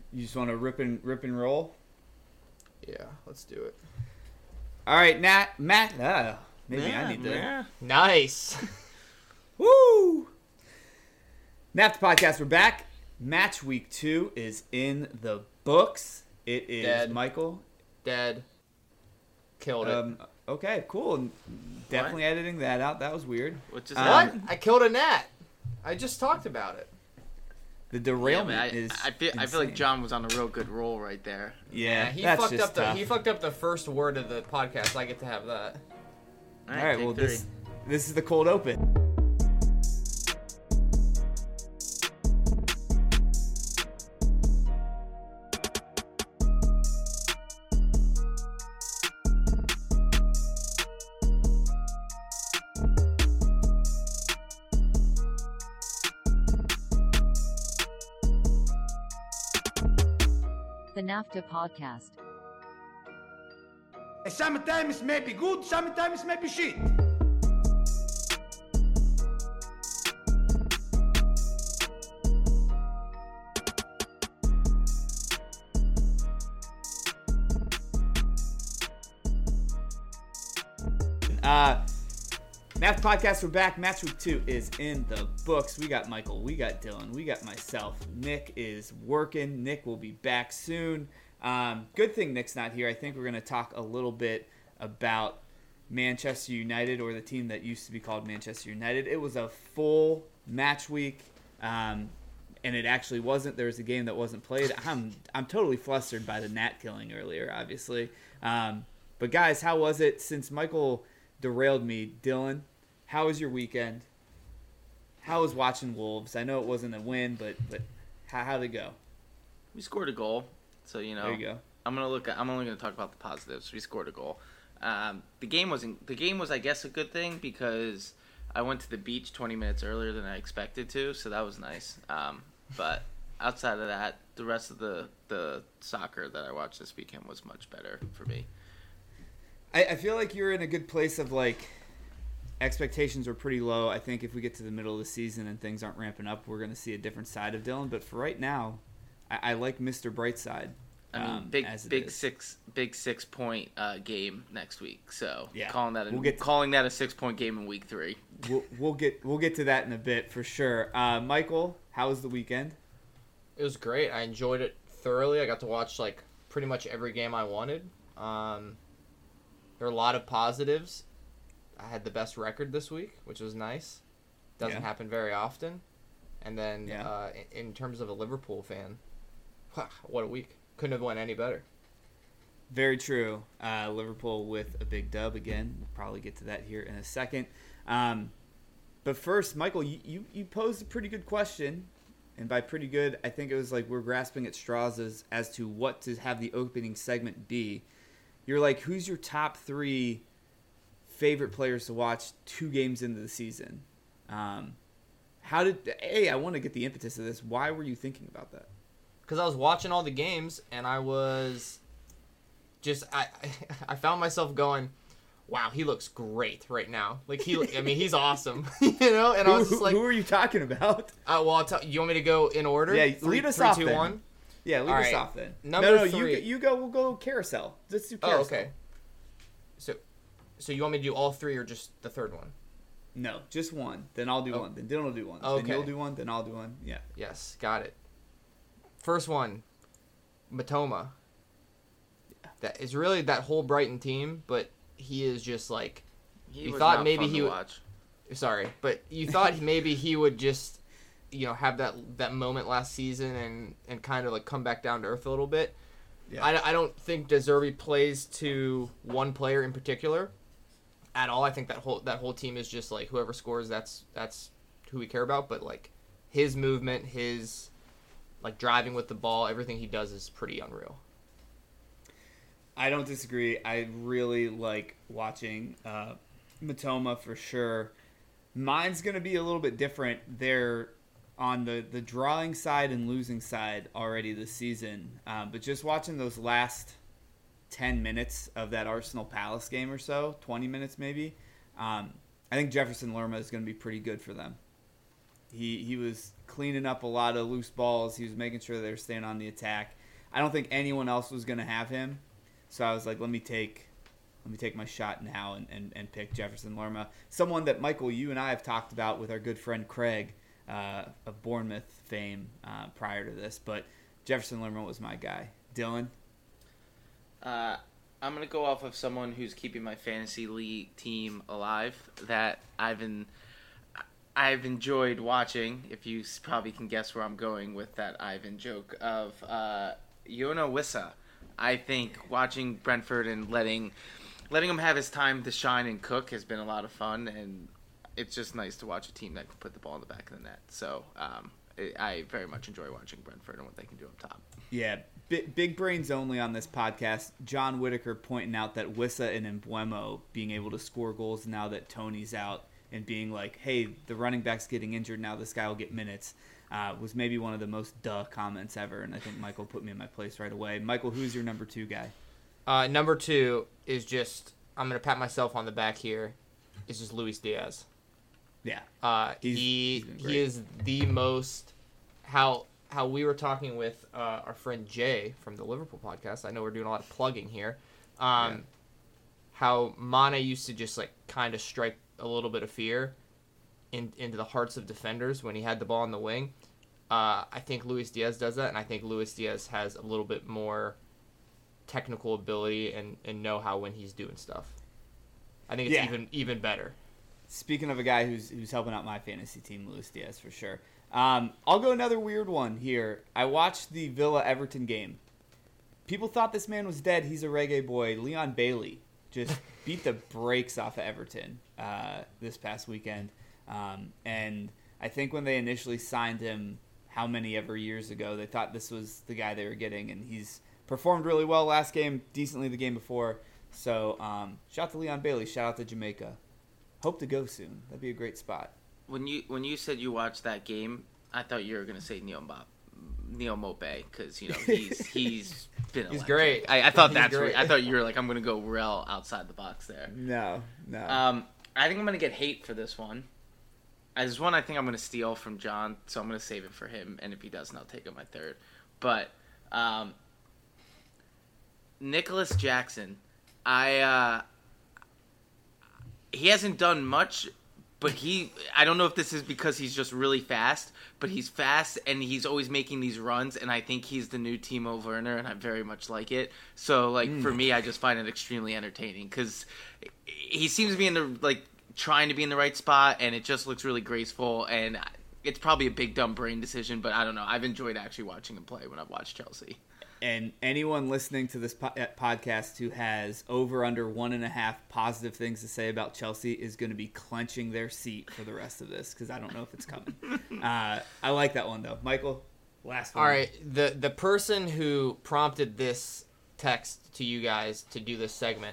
You just want to rip and roll? Yeah, let's do it. All right, Matt. Maybe I need to. Yeah. Nice. Woo! Nap the podcast. We're back. Match week 2 is in the books. It is Dead. Michael. Dead. Killed it. Okay, cool. Definitely editing that out. That was weird. Which is What? I killed a gnat. I just talked about it. The derailment Yeah, is. I feel insane. like John was on a real good roll right there. Yeah, he that's fucked just up the tough. he fucked up the first word of the podcast. I get to have that. All right, take well, 3. this is the cold open. The NAFTA podcast. Sometimes may be good, sometimes may be shit. Math podcast, we're back. Match week 2 is in the books. We got Michael, we got Dylan, we got myself. Nick is working. Nick will be back soon. Good thing Nick's not here. I think we're going to talk a little bit about Manchester United, or the team that used to be called Manchester United. It was a full match week, and it actually wasn't. There was a game that wasn't played. I'm totally flustered by the Nat killing earlier, obviously. But guys, how was it? Since Michael derailed me, Dylan, how was your weekend? How was watching Wolves? I know it wasn't a win, but how'd it go? We scored a goal, so you know. There you go. I'm only going to talk about the positives. We scored a goal. The game was, I guess, a good thing because I went to the beach 20 minutes earlier than I expected to, so that was nice. But outside of that, the rest of the soccer that I watched this weekend was much better for me. I feel like you're in a good place of, like, expectations are pretty low. I think if we get to the middle of the season and things aren't ramping up, we're going to see a different side of Dylan. But for right now, I like Mr. Brightside. I mean, big 6 point game next week. So yeah, calling that a 6-point game in week 3. We'll get to that in a bit for sure. Michael, how was the weekend? It was great. I enjoyed it thoroughly. I got to watch like pretty much every game I wanted. There are a lot of positives. I had the best record this week, which was nice. Doesn't happen very often. And then in terms of a Liverpool fan, what a week. Couldn't have went any better. Very true. Liverpool with a big dub again. We'll probably get to that here in a second. But first, Michael, you posed a pretty good question. And by pretty good, I think it was like we're grasping at straws as to what to have the opening segment be. You're like, who's your top 3 favorite players to watch 2 games into the season? I want to get the impetus of this. Why were you thinking about that? Because I was watching all the games, and I was just I found myself going, wow, he looks great right now. Like he's awesome, you know. And I was just like, who are you talking about? Well, I'll tell you. Want me to go in order? Yeah, lead us off 3, 2, then. 1? Yeah, lead All us right. off then. Number 3. You go. We'll go carousel. Let's do carousel. Oh, okay. So you want me to do all 3 or just the third one? No, just one. Then I'll do one. Then Dylan will do one. Okay. Then you'll do one. Then I'll do one. Yeah. Yes, got it. First one, Matoma. That is really that whole Brighton team, but he is just like You thought maybe he would. watch. Sorry, but you thought maybe he would just, have that moment last season and kind of like come back down to earth a little bit. Yeah. I don't think De Zerbi plays to one player in particular at all. I think that whole team is just like whoever scores, that's who we care about. But like his movement, his like driving with the ball, everything he does is pretty unreal. I don't disagree. I really like watching Matoma for sure. Mine's going to be a little bit different. They're on the drawing side and losing side already this season. But just watching those last 10 minutes of that Arsenal Palace game or so, 20 minutes maybe, I think Jefferson Lerma is going to be pretty good for them. He was cleaning up a lot of loose balls. He was making sure they were staying on the attack. I don't think anyone else was going to have him. So I was like, let me take my shot now and pick Jefferson Lerma. Someone that, Michael, you and I have talked about with our good friend Craig of Bournemouth fame prior to this. But Jefferson Lerma was my guy. Dylan? I'm going to go off of someone who's keeping my fantasy league team alive that I've enjoyed watching. If you probably can guess where I'm going with that Ivan joke of Yona Wissa. I think watching Brentford and letting him have his time to shine and cook has been a lot of fun, and it's just nice to watch a team that can put the ball in the back of the net. So I very much enjoy watching Brentford and what they can do up top. Yeah, big brains only on this podcast. John Whitaker pointing out that Wissa and Mbeumo being able to score goals now that Tony's out and being like, hey, the running back's getting injured now, this guy will get minutes, was maybe one of the most duh comments ever, and I think Michael put me in my place right away. Michael, who's your number 2 guy? Number 2 is just, I'm going to pat myself on the back here, is just Luis Diaz. Yeah. He is the most, how we were talking with our friend Jay from the Liverpool podcast. I know we're doing a lot of plugging here. How Mane used to just like kind of strike a little bit of fear into the hearts of defenders when he had the ball on the wing. I think Luis Diaz does that, and I think Luis Diaz has a little bit more technical ability and know-how when he's doing stuff. I think it's even better. Speaking of a guy who's helping out my fantasy team, Luis Diaz for sure. I'll go another weird one here. I watched the Villa-Everton game. People thought this man was dead. He's a reggae boy. Leon Bailey just beat the brakes off of Everton this past weekend. And I think when they initially signed him, how many ever years ago, they thought this was the guy they were getting. And he's performed really well last game, decently the game before. So shout out to Leon Bailey. Shout out to Jamaica. Hope to go soon. That'd be a great spot. When you said you watched that game, I thought you were going to say Neil Mopé because he's been electric. He's great. I thought I thought you were like, I'm going to go real outside the box there. No. I think I'm going to get hate for this one. This one I think I'm going to steal from John, so I'm going to save it for him, and if he doesn't, I'll take it my third. But Nicholas Jackson, he hasn't done much, but I don't know if this is because he's just really fast, but he's fast and he's always making these runs, and I think he's the new Timo Werner, and I very much like it. So, for me, I just find it extremely entertaining because he seems to be trying to be in the right spot, and it just looks really graceful, and it's probably a big dumb brain decision, but I don't know. I've enjoyed actually watching him play when I've watched Chelsea. And anyone listening to this podcast who has over under 1.5 positive things to say about Chelsea is going to be clenching their seat for the rest of this because I don't know if it's coming. I like that one, though. Michael, last one. All right. The person who prompted this text to you guys to do this segment,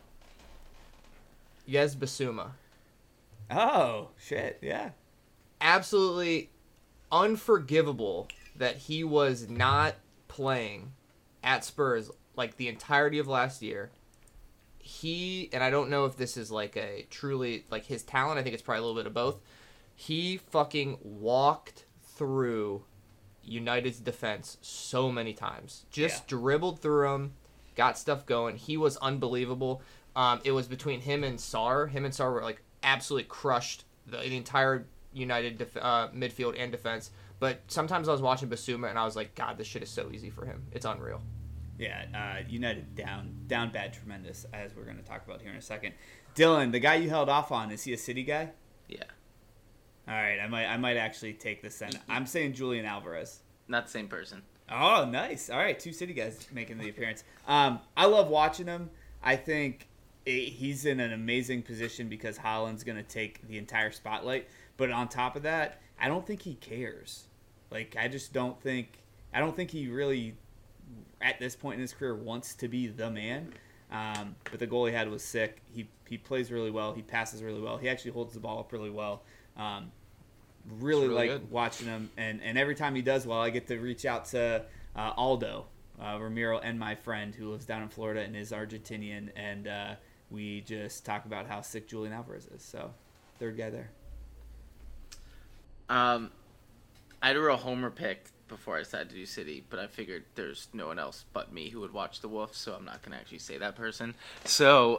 Yez Basuma. Oh, shit. Yeah. Absolutely unforgivable that he was not playing at Spurs like the entirety of last year. And I don't know if this is like a truly like his talent. I think it's probably a little bit of both. He fucking walked through United's defense so many times. Just dribbled through them, got stuff going. He was unbelievable. It was between him and Sarr. Him and Sarr were like absolutely crushed the entire United midfield and defense. But sometimes I was watching Basuma and I was like, God, this shit is so easy for him. It's unreal. Yeah, United down bad, tremendous, as we're going to talk about here in a second. Dylan, the guy you held off on, is he a City guy? Yeah. All right, I might actually take this then. I'm saying Julian Alvarez. Not the same person. Oh, nice. All right, 2 City guys making the appearance. I love watching him. I think he's in an amazing position because Haaland's going to take the entire spotlight. But on top of that, I don't think he cares. I don't think he really, at this point in his career, wants to be the man. But the goal he had was sick. He plays really well. He passes really well. He actually holds the ball up really well. Really like good. Watching him. And every time he does well, I get to reach out to Aldo Ramiro and my friend who lives down in Florida and is Argentinian. And we just talk about how sick Julian Alvarez is. So, third guy there. I had a real homer pick before I decided to do City, but I figured there's no one else but me who would watch the Wolves, so I'm not going to actually say that person. So,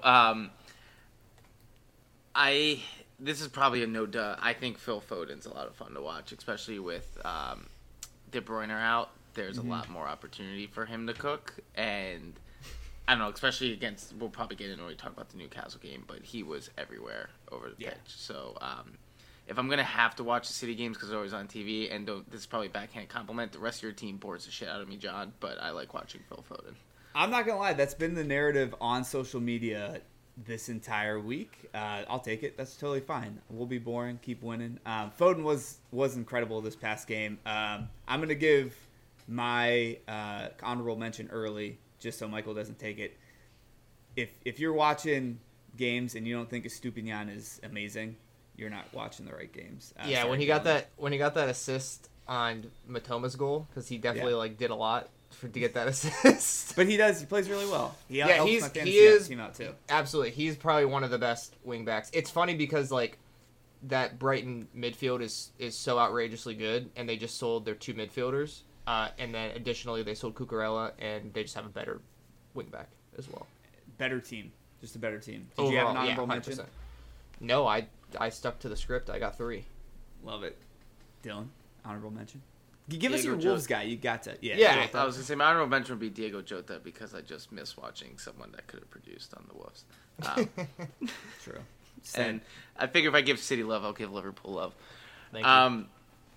this is probably a no-duh. I think Phil Foden's a lot of fun to watch, especially with De Bruyne out. There's a lot more opportunity for him to cook, and I don't know, especially against, we'll probably get into when we talk about the Newcastle game, but he was everywhere over the pitch. So, if I'm going to have to watch the City games because they're always on TV, and this is probably a backhand compliment, the rest of your team bores the shit out of me, John, but I like watching Phil Foden. I'm not going to lie. That's been the narrative on social media this entire week. I'll take it. That's totally fine. We'll be boring. Keep winning. Foden was incredible this past game. I'm going to give my honorable mention early, just so Michael doesn't take it. If you're watching games and you don't think Estupiñán is amazing, you're not watching the right games. When he got that assist on Matoma's goal, because he definitely did a lot to get that assist. But he does. He plays really well. He is team out too. Absolutely, he's probably one of the best wingbacks. It's funny because that Brighton midfield is so outrageously good, and they just sold their 2 midfielders, and then additionally they sold Cucurella, and they just have a better wingback as well. Better team, just a better team. Did Overall, you have an honorable mention? No, I stuck to the script. I got 3. Love it. Dylan, honorable mention. Give us your Wolves guy. You got to. Yeah. Yeah. I was going to say my honorable mention would be Diego Jota because I just miss watching someone that could have produced on the Wolves. True. And I figure if I give City love, I'll give Liverpool love. Thank you.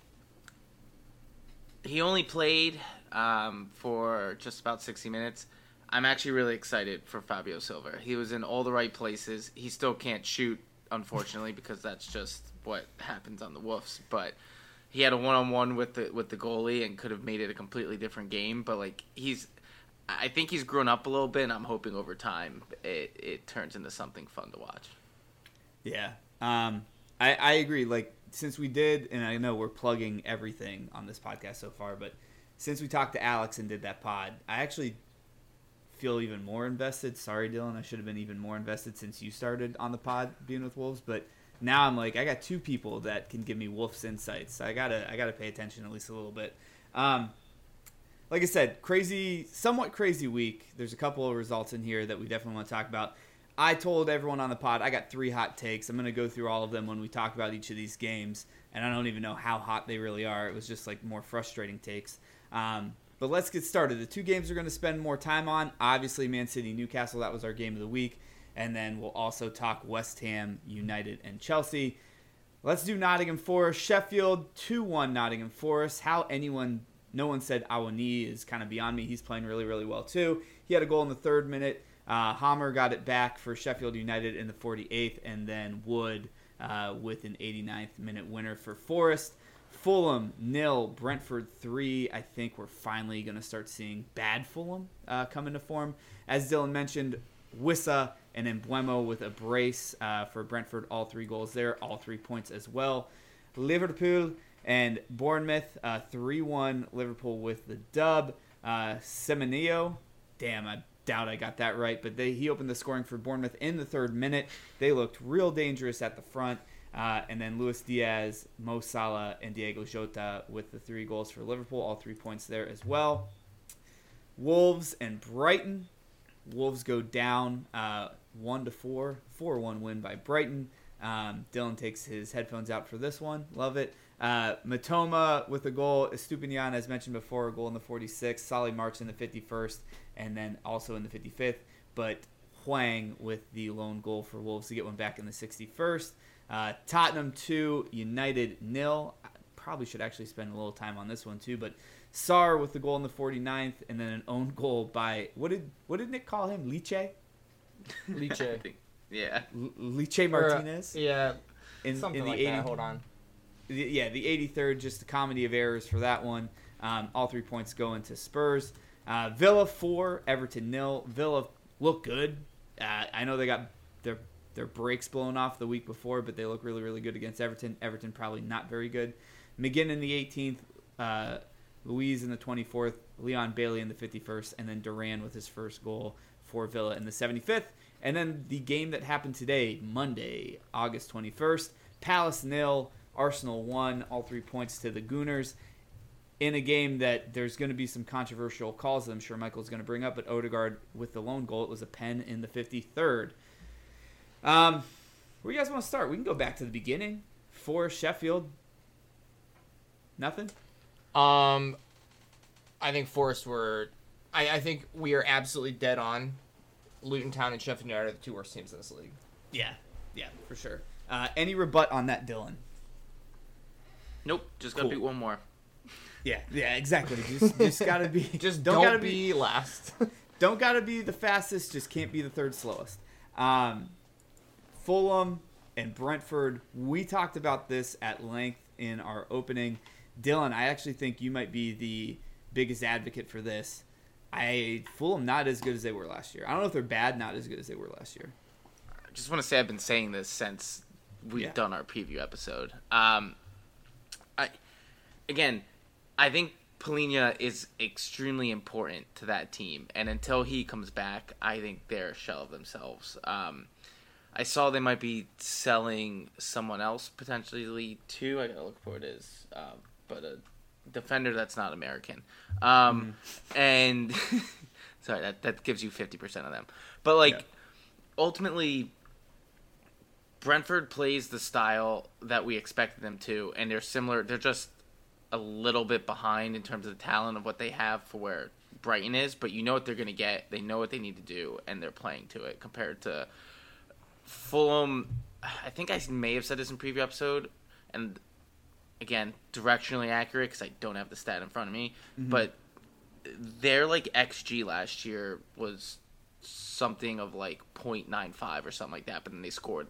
He only played for just about 60 minutes. I'm actually really excited for Fabio Silva. He was in all the right places. He still can't shoot, unfortunately, because that's just what happens on the Wolves. But he had a one-on-one with the goalie and could have made it a completely different game. But I think he's grown up a little bit, and I'm hoping over time it turns into something fun to watch. Yeah, I agree. Since we did, and I know we're plugging everything on this podcast so far, but since we talked to Alex and did that pod, I actually feel even more invested. Sorry, Dylan, I should have been even more invested since you started on the pod being with Wolves, but now I'm I got 2 people that can give me Wolves insights. So I gotta pay attention at least a little bit. Like I said, somewhat crazy week. There's a couple of results in here that we definitely want to talk about. I told everyone on the pod I got 3 hot takes. I'm going to go through all of them when we talk about each of these games, and I don't even know how hot they really are. It was just more frustrating takes. But let's get started. The 2 games we're going to spend more time on, obviously Man City, Newcastle. That was our game of the week. And then we'll also talk West Ham, United, and Chelsea. Let's do Nottingham Forest. Sheffield, 2-1 Nottingham Forest. No one said Awoniyi is kind of beyond me. He's playing really, really well too. He had a goal in the 3rd minute. Hammer got it back for Sheffield United in the 48th. And then Wood with an 89th minute winner for Forest. Fulham 0, Brentford 3. I think we're finally going to start seeing bad Fulham come into form. As Dylan mentioned, Wissa and Embuemo with a brace for Brentford. All 3 goals there, all 3 points as well. Liverpool and Bournemouth 3-1. Liverpool with the dub. Semenyo, damn, I doubt I got that right, but he opened the scoring for Bournemouth in the 3rd minute. They looked real dangerous at the front. And then Luis Diaz, Mo Salah, and Diego Jota with the 3 goals for Liverpool. All 3 points there as well. Wolves and Brighton. Wolves go down 1-4. 4-1 win by Brighton. Dylan takes his headphones out for this one. Love it. Matoma with a goal. Estupiñán, as mentioned before, a goal in the 46th. Solly March in the 51st. And then also in the 55th. But Hwang with the lone goal for Wolves to get one back in the 61st. Tottenham 2, United 0. I probably should actually spend a little time on this one too, but Sarr with the goal in the 49th, and then an own goal by what did Nick call him? Liche? Yeah. Liche Martinez? Something like that. Hold on. The 83rd, just a comedy of errors for that one. All 3 points going to Spurs. Villa 4, Everton 0. Villa look good. I know they got their breaks blown off the week before, but they look really, really good against Everton. Everton probably not very good. McGinn in the 18th, Louise in the 24th, Leon Bailey in the 51st, and then Duran with his first goal for Villa in the 75th. And then the game that happened today, Monday, August 21st, Palace 0, Arsenal 1, all 3 points to the Gooners. in a game that there's going to be some controversial calls that I'm sure Michael's going to bring up, but Odegaard with the lone goal, it was a pen in the 53rd. Where do you guys want to start? We can go back to the beginning. For Sheffield, nothing? I think Forest were... I think we are absolutely dead on. Luton Town and Sheffield United are the two worst teams in this league. Yeah, for sure. Any rebut on that, Dylan? Nope, just got to beat one more. Yeah, exactly. Just gotta be. Just don't gotta be last. Don't gotta be the fastest. Just can't be the third slowest. Fulham and Brentford. We talked about this at length in our opening. Dylan, I actually think you might be the biggest advocate for this. Fulham not as good as they were last year. I don't know if they're bad, not as good as they were last year. I just want to say I've been saying this since we've done our preview episode. I think Palhinha is extremely important to that team, and until he comes back, I think they're a shell of themselves. I saw they might be selling someone else potentially too. I gotta look for it is, but a defender that's not American. And sorry, that gives you 50% of them. But ultimately, Brentford plays the style that we expected them to, and they're similar. They're just a little bit behind in terms of the talent of what they have for where Brighton is, but you know what they're going to get. They know what they need to do, and they're playing to it compared to Fulham. I think I may have said this in preview episode, and again, directionally accurate because I don't have the stat in front of me, but their XG last year was something of 0.95 or something like that, but then they scored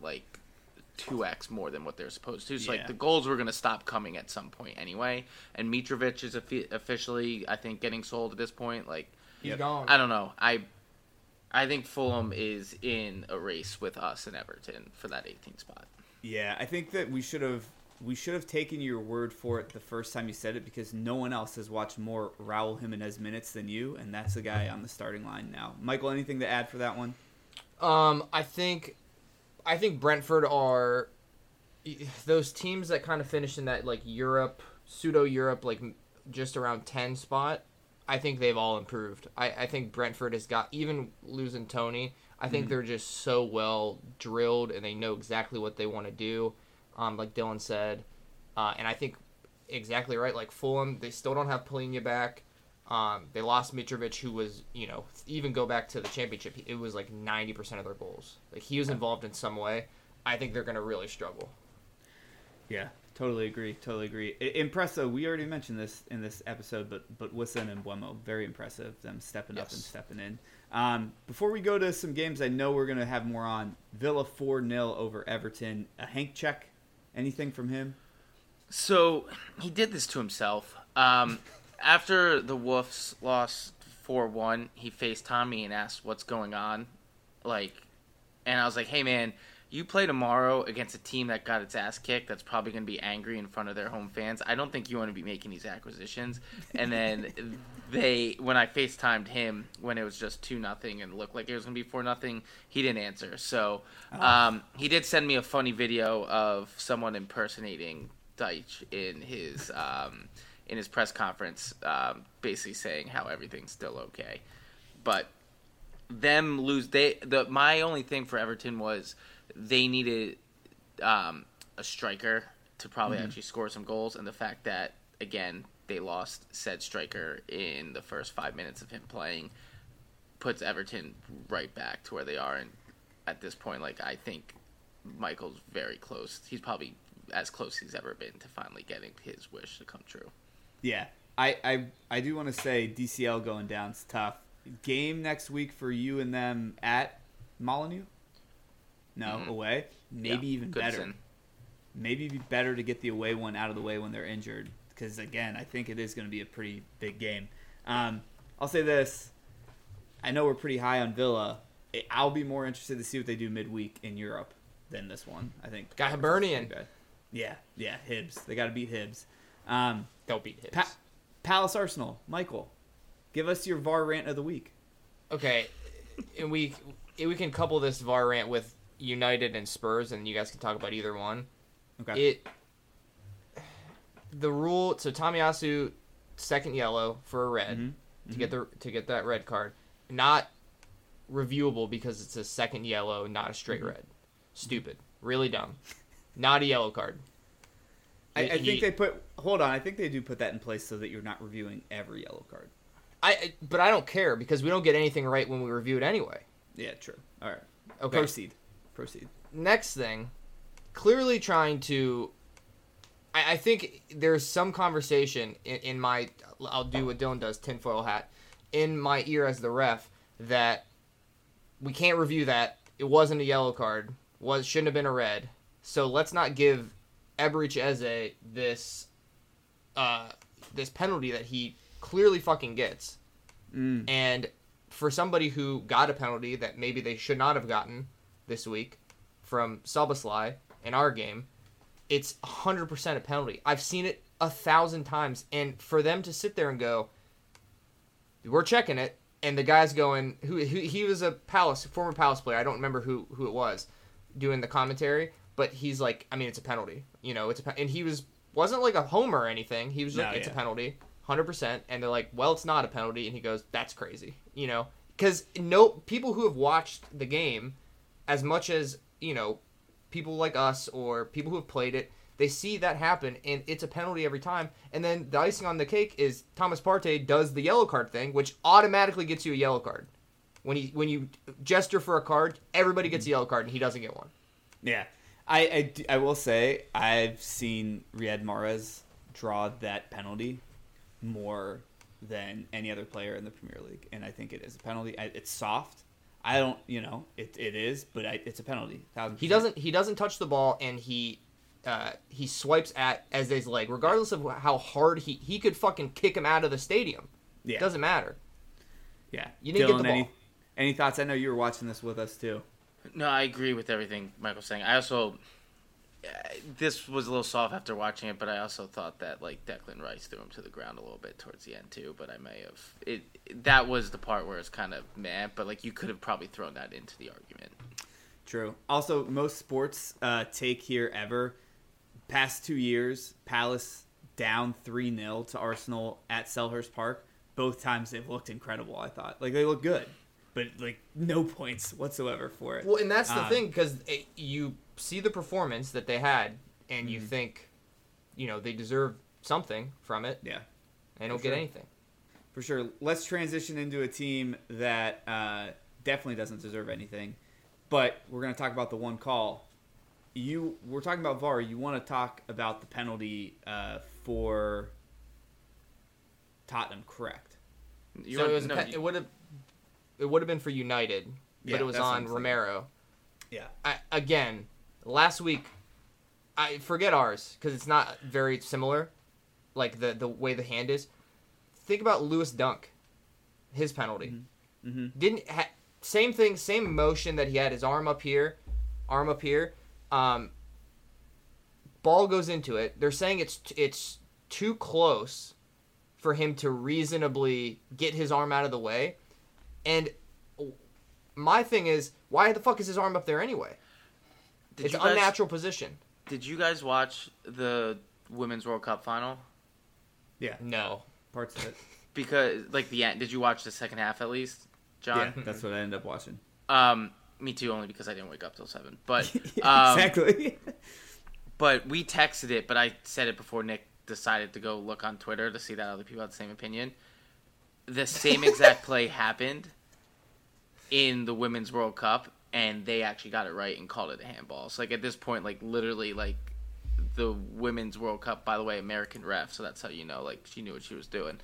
2x more than what they're supposed to. So the goals were going to stop coming at some point anyway. And Mitrovic is officially, I think, getting sold at this point. He's gone. I don't know. I think Fulham is in a race with us and Everton for that 18th spot. Yeah, I think that we should have taken your word for it the first time you said it, because no one else has watched more Raul Jimenez minutes than you, and that's the guy on the starting line now. Michael, anything to add for that one? I think Brentford are those teams that kind of finish in that pseudo-Europe, just around 10 spot. I think they've all improved. I think Brentford has got, even losing Tony, I think they're just so well drilled and they know exactly what they want to do, like Dylan said. And I think exactly right, Fulham, they still don't have Palhinha back. They lost Mitrovic, who was, even go back to the championship, it was 90% of their goals. He was involved in some way. I think they're going to really struggle. Yeah, totally agree. Impressive. We already mentioned this in this episode, but Wilson and Buemo, very impressive, them stepping up and stepping in. Before we go to some games I know we're going to have more on, Villa 4-0 over Everton. A Hank check? Anything from him? So, he did this to himself. After the Wolves lost 4-1, he FaceTimed me and asked what's going on. And I was like, hey, man, you play tomorrow against a team that got its ass kicked that's probably going to be angry in front of their home fans. I don't think you want to be making these acquisitions. And then when I FaceTimed him when it was just 2-0 and looked like it was going to be 4-0, he didn't answer. So he did send me a funny video of someone impersonating Deitch in his press conference, basically saying how everything's still okay. But them lose, my only thing for Everton was they needed a striker to probably actually score some goals, and the fact that, again, they lost said striker in the first 5 minutes of him playing puts Everton right back to where they are. And at this point, I think Michael's very close. He's probably as close as he's ever been to finally getting his wish to come true. Yeah, I do want to say DCL going down is tough. Game next week for you and them at Molineux? No, away? Maybe even better. Maybe it'd be better to get the away one out of the way when they're injured, because, again, I think it is going to be a pretty big game. I'll say this. I know we're pretty high on Villa. I'll be more interested to see what they do midweek in Europe than this one, I think. Got Hibernian. Yeah, Hibs. They got to beat Hibs. They'll beat Hibs. Palace Arsenal. Michael, give us your VAR rant of the week. Okay, and we can couple this VAR rant with United and Spurs, and you guys can talk about either one. Okay. The rule. So Tomiyasu second yellow for a red to get that red card. Not reviewable because it's a second yellow, not a straight red. Stupid. Really dumb. Not a yellow card. I think they put. Hold on, I think they do put that in place so that you're not reviewing every yellow card. But I don't care because we don't get anything right when we review it anyway. Yeah, true. All right. Okay. Proceed. Next thing, clearly trying to. I think there's some conversation in my. I'll do what Dylan does, tinfoil hat, in my ear as the ref that we can't review that. It wasn't a yellow card. Shouldn't have been a red. So let's not give Ebrich Eze this penalty that he clearly fucking gets. And for somebody who got a penalty that maybe they should not have gotten this week from Szoboszlai in our game, it's 100% a penalty. I've seen it 1,000 times, and for them to sit there and go, we're checking it, and the guy's going, who he was a former Palace player, I don't remember who it was, doing the commentary, but he's like, I mean, it's a penalty, and he wasn't like a homer or anything. He was like, it's a penalty, 100%, and they're like, well, it's not a penalty, and he goes, that's crazy, because people who have watched the game as much as people like us or people who have played it, they see that happen, and it's a penalty every time. And then the icing on the cake is Thomas Partey does the yellow card thing, which automatically gets you a yellow card. When you gesture for a card, everybody gets a yellow card, and he doesn't get one. Yeah. I will say I've seen Riyad Mahrez draw that penalty more than any other player in the Premier League, and I think it is a penalty. It's soft. I don't, it is, but it's a penalty. 1,000%. He doesn't touch the ball, and he swipes at Eze's leg, regardless of how hard he could fucking kick him out of the stadium. Yeah. It doesn't matter. Yeah. You didn't get the ball. Any thoughts? I know you were watching this with us too. No, I agree with everything Michael's saying. I also, this was a little soft after watching it, but I also thought that like Declan Rice threw him to the ground a little bit towards the end too. But I may have that was the part where it's kind of meh. But like you could have probably thrown that into the argument. True. Also, most sports take here ever. Past 2 years, Palace down 3-0 to Arsenal at Selhurst Park. Both times they've looked incredible. I thought they look good. But, no points whatsoever for it. Well, and that's the thing, because you see the performance that they had, and you think, they deserve something from it. Yeah. They don't get anything. For sure. Let's transition into a team that definitely doesn't deserve anything. But we're going to talk about the one call. We're talking about VAR. You want to talk about the penalty for Tottenham, correct? It would have been for United, but it was on Romero. Yeah. Again, last week, I forget ours because it's not very similar, like the way the hand is. Think about Lewis Dunk, his penalty. Mm-hmm. Same thing, same motion that he had his arm up here. Ball goes into it. They're saying it's too close for him to reasonably get his arm out of the way. And my thing is, why the fuck is his arm up there anyway? It's an unnatural position. Did you guys watch the Women's World Cup final? Yeah. No. Parts of it. Because, the end. Did you watch the second half at least, John? Yeah, that's what I ended up watching. Me too, only because I didn't wake up till 7. But exactly. But we texted it, but I said it before Nick decided to go look on Twitter to see that other people had the same opinion. The same exact play happened in the Women's World Cup, and they actually got it right and called it a handball. So, at this point, literally, the Women's World Cup, by the way, American ref, so that's how you know, she knew what she was doing.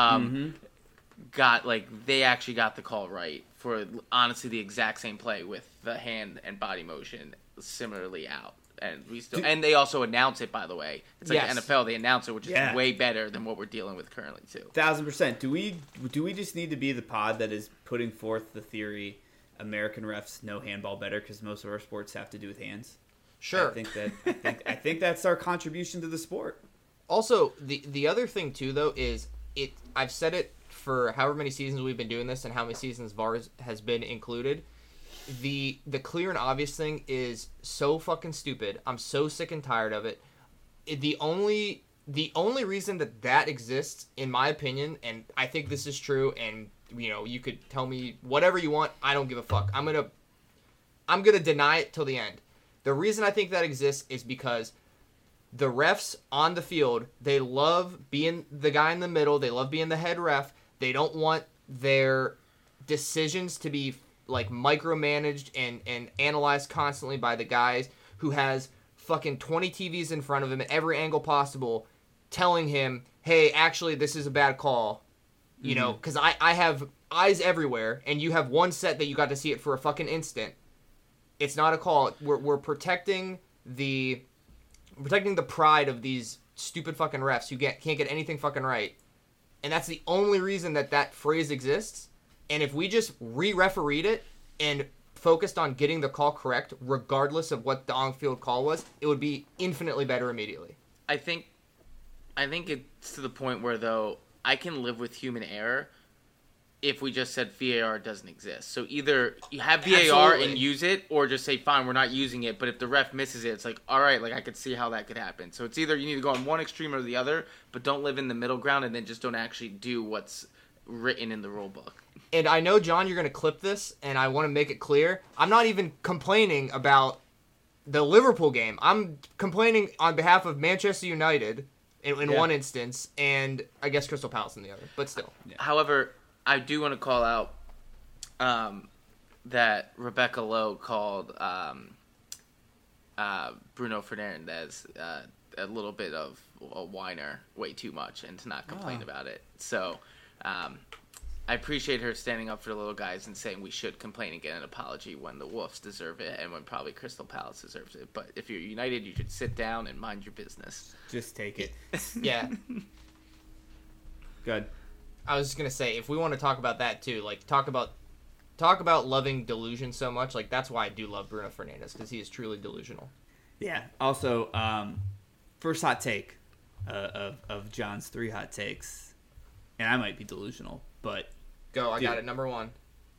They actually got the call right for, honestly, the exact same play with the hand and body motion similarly out. And and they also announce it, by the way. It's like the NFL, they announce it, which is way better than what we're dealing with currently, too. 1,000%. Do we just need to be the pod that is putting forth the theory American refs know handball better because most of our sports have to do with hands? Sure. I think that's our contribution to the sport. Also, the other thing, too, though, is I've said it for however many seasons we've been doing this and how many seasons VAR has been included. The clear and obvious thing is so fucking stupid. I'm so sick and tired of it. The only the only reason that exists, in my opinion, and I think this is true, and you could tell me whatever you want, I don't give a fuck. I'm gonna deny it till the end. The reason I think that exists is because the refs on the field, they love being the guy in the middle, they love being the head ref. They don't want their decisions to be like micromanaged and analyzed constantly by the guys who has fucking 20 TVs in front of him at every angle possible telling him, hey, actually, this is a bad call. You know, because I have eyes everywhere, and you have one set that you got to see it for a fucking instant. It's not a call. We're protecting the pride of these stupid fucking refs who can't get anything fucking right. And that's the only reason that phrase exists. And if we just re-refereed it and focused on getting the call correct, regardless of what the on-field call was, it would be infinitely better immediately. I think it's to the point where, though, I can live with human error if we just said VAR doesn't exist. So either you have VAR Absolutely. and use it, or just say, fine, we're not using it. But if the ref misses it, it's like, all right, like I could see how that could happen. So it's either you need to go on one extreme or the other, but don't live in the middle ground and then just don't actually do what's written in the rule book. And I know, John, you're going to clip this, and I want to make it clear. I'm not even complaining about the Liverpool game. I'm complaining on behalf of Manchester United in one instance, and I guess Crystal Palace in the other, but still. Yeah. However, I do want to call out that Rebecca Lowe called Bruno Fernandes a little bit of a whiner way too much and to not complain about it. So I appreciate her standing up for the little guys and saying we should complain and get an apology when the Wolves deserve it and when probably Crystal Palace deserves it. But if you're United, you should sit down and mind your business. Just take it. Yeah. Good. I was just going to say, if we want to talk about that too, like talk about loving delusion so much, like that's why I do love Bruno Fernandes, because he is truly delusional. Yeah. Also, first hot take of John's 3 hot takes, and I might be delusional, but Go, I Dude. got it. Number 1.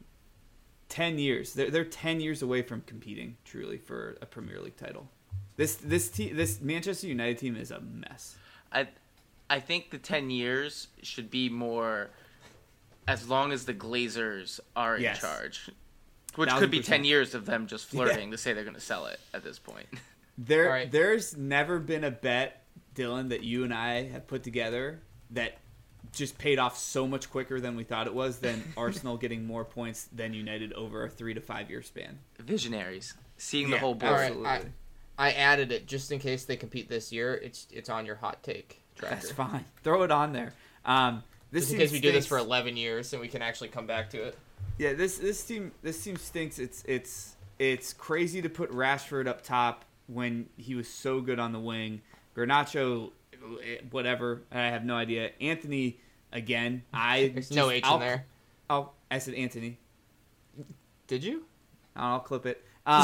10 years. They're 10 years away from competing truly for a Premier League title. This Manchester United team is a mess. I think the 10 years should be more as long as the Glazers are in Yes. charge. Which could be 10 1,000%. years of them just flirting to say they're going to sell it at this point. All right. There's never been a bet, Dylan, that you and I have put together that just paid off so much quicker than we thought it was than Arsenal getting more points than United over a 3 to 5 year span. Visionaries. Seeing the Yeah, whole board. All right, I added it just in case they compete this year. It's on your hot take tracker. That's fine. Throw it on there. This Just in team case we do this stinks. for 11 years and we can actually come back to it. Yeah, this team stinks. It's crazy to put Rashford up top when he was so good on the wing. Garnacho, whatever. I have no idea. Anthony, again. There's no H in there. Oh, I said Anthony. Did you? I'll clip it.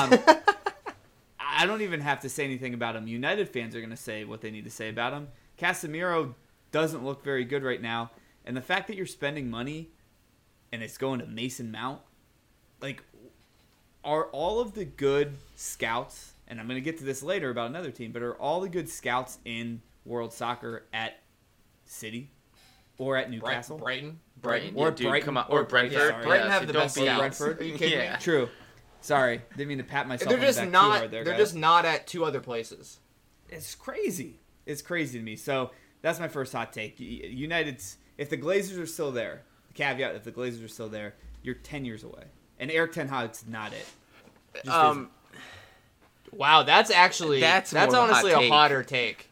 I don't even have to say anything about him. United fans are going to say what they need to say about him. Casemiro doesn't look very good right now. And the fact that you're spending money and it's going to Mason Mount, like, are all of the good scouts, and I'm going to get to this later about another team, but are all the good scouts in world soccer at City or at Newcastle? Brighton. Brighton. Or Yeah, dude, Brighton. come on. Or Brentford. Yeah, sorry. Brighton Yeah, have so the don't best be- scouts. Brentford? Are you kidding Yeah. me? True. Sorry. Didn't mean to pat myself They're on just the back not. too hard there, They're guys. just not at 2 other places. It's crazy. It's crazy to me. So that's my first hot take. United's, if the Glazers are still there, the caveat, if the Glazers are still there, you're 10 years away. And Eric Ten Hag's not it. Just isn't. Wow, that's actually That's more of a honestly hot a take. hotter take.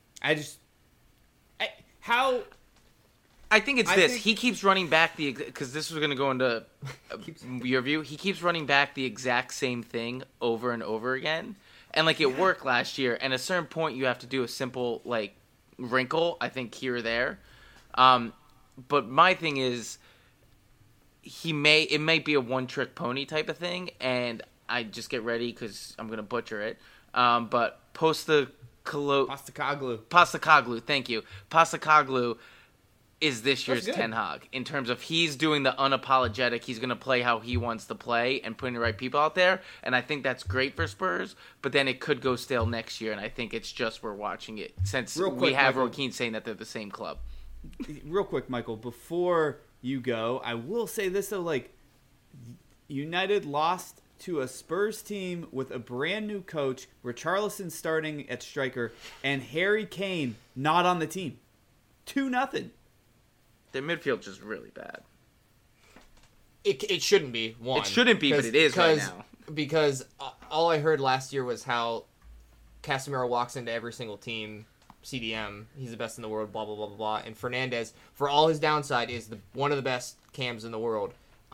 How I think it's I this. think- He keeps running back because this was going to go into your view. He keeps running back the exact same thing over and over again, and like it worked last year. And at a certain point, you have to do a simple like wrinkle. I think here or there. But my thing is, it might be a one-trick pony type of thing, and I just get ready because I'm going to butcher it. But Postecoglou. Postecoglou, thank you. Postecoglou is this year's good. Ten Hag in terms of he's doing the unapologetic. He's going to play how he wants to play and putting the right people out there. And I think that's great for Spurs. But then it could go stale next year. And I think it's just we're watching it since Real quick, we have Michael. Joaquin saying that they're the same club. Real quick, Michael, before you go, I will say this though, like United lost to a Spurs team with a brand new coach, Richarlison starting at striker, and Harry Kane not on the team. 2-0. Their midfield just really bad. It shouldn't be one. It shouldn't be, but it is right now. Because all I heard last year was how Casemiro walks into every single team, CDM, he's the best in the world, blah, blah, blah, blah, blah. And Fernandes, for all his downside, is one of the best cams in the world.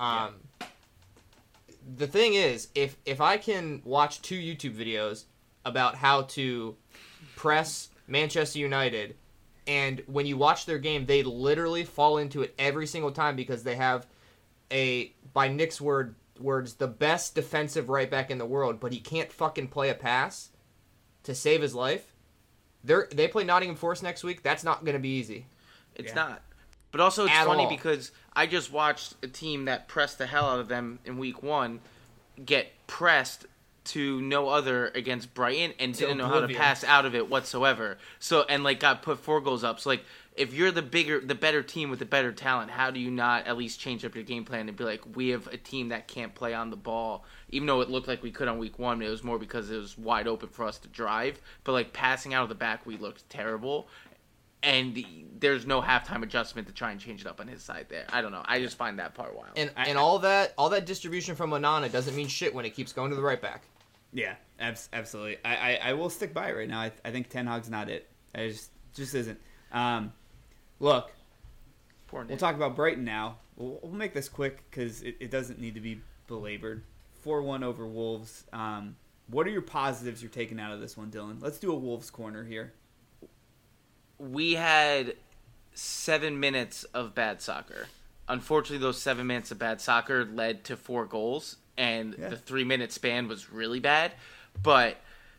The thing is, if I can watch 2 YouTube videos about how to press Manchester United, and when you watch their game, they literally fall into it every single time because they have by Nick's words, the best defensive right back in the world, but he can't fucking play a pass to save his life. They play Nottingham Forest next week. That's not going to be easy. It's not. But also it's At funny all. because I just watched a team that pressed the hell out of them in week 1 get pressed to no other against Brighton and didn't know how to oblivion. pass out of it whatsoever. So and like got put 4 goals up. So like if you're the better team with the better talent, how do you not at least change up your game plan and be like, we have a team that can't play on the ball? Even though it looked like we could on week 1, it was more because it was wide open for us to drive. But like passing out of the back, we looked terrible. And there's no halftime adjustment to try and change it up on his side there. I don't know. I just find that part wild. And all that distribution from Onana doesn't mean shit when it keeps going to the right back. Yeah, absolutely. I will stick by it right now. I think Ten Hag's not it. I just isn't. Look, Poor Nick. we'll talk about Brighton now. We'll make this quick because it doesn't need to be belabored. 4-1 over Wolves. What are your positives you're taking out of this one, Dylan? Let's do a Wolves corner here. We had 7 minutes of bad soccer. Unfortunately, those 7 minutes of bad soccer led to 4 goals, and the 3-minute span was really bad. But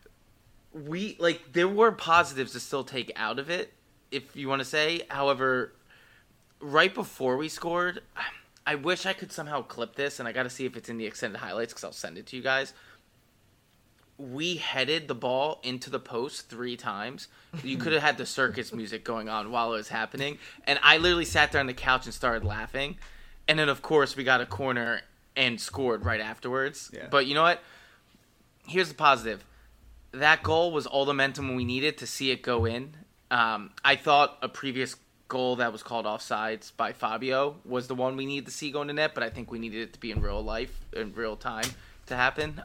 there were positives to still take out of it, if you want to say. However, right before we scored, I wish I could somehow clip this, and I got to see if it's in the extended highlights because I'll send it to you guys. We headed the ball into the post 3 times. You could have had the circus music going on while it was happening. And I literally sat there on the couch and started laughing. And then, of course, we got a corner and scored right afterwards. Yeah. But you know what? Here's the positive. That goal was all the momentum we needed to see it go in. I thought a previous goal that was called offsides by Fabio was the one we needed to see go into net, but I think we needed it to be in real life, in real time to happen.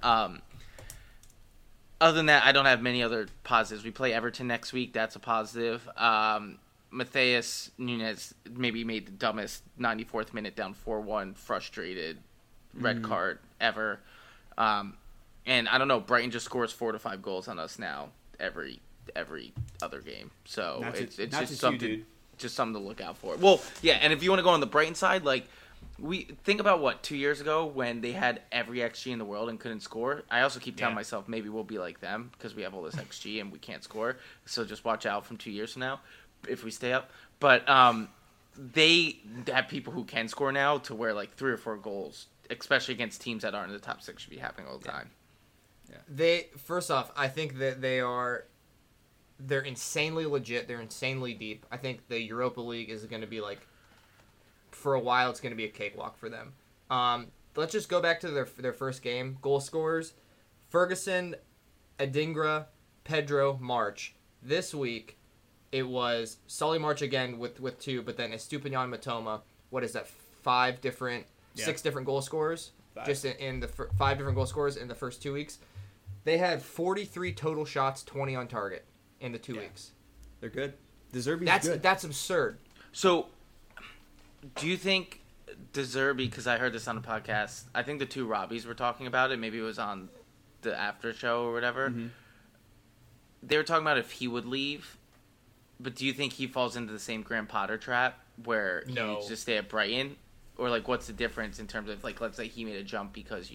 Other than that, I don't have many other positives. We play Everton next week. That's a positive. Matheus Nunes maybe made the dumbest 94th minute down 4-1, frustrated, red card ever. And I don't know, Brighton just scores 4 to 5 goals on us now every other game. So it's just something to look out for. Well, yeah, and if you want to go on the Brighton side, like, we think about 2 years ago when they had every XG in the world and couldn't score. I also keep telling myself maybe we'll be like them because we have all this XG and we can't score. So just watch out from 2 years from now if we stay up. But they have people who can score now to where 3 or 4 goals, especially against teams that aren't in the top 6, should be happening all the time. First off, I think that they're insanely legit. They're insanely deep. I think the Europa League is going to be for a while, it's going to be a cakewalk for them. Let's just go back to their first game. Goal scorers: Ferguson, Adingra, Pedro, March. This week, it was Solly March again with 2, but then Estupiñán, Matoma. What is that? 6 different goal scorers? 5. Just in the 5 different goal scorers in the first 2 weeks. They had 43 total shots, 20 on target in the 2 weeks. They're good. De Zerbi's good. That's absurd. So, do you think De Zerbi, because I heard this on a podcast, I think the 2 Robbies were talking about it, maybe it was on the after show or whatever, they were talking about if he would leave, but do you think he falls into the same Graham Potter trap where he needs to stay at Brighton? Or, what's the difference in terms of, let's say he made a jump because,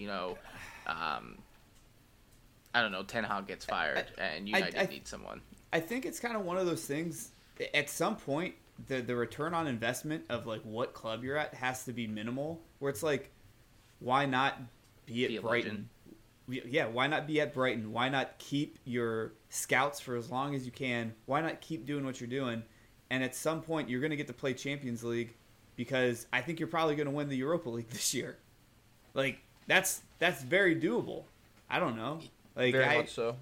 I don't know, Ten Hag gets fired and United need someone. I think it's kind of one of those things. At some point, the return on investment of like what club you're at has to be minimal. Where it's like, why not be at Brighton? Yeah, why not be at Brighton? Why not keep your scouts for as long as you can? Why not keep doing what you're doing? And at some point, you're going to get to play Champions League because I think you're probably going to win the Europa League this year. Like that's very doable. I don't know. Like Very much so.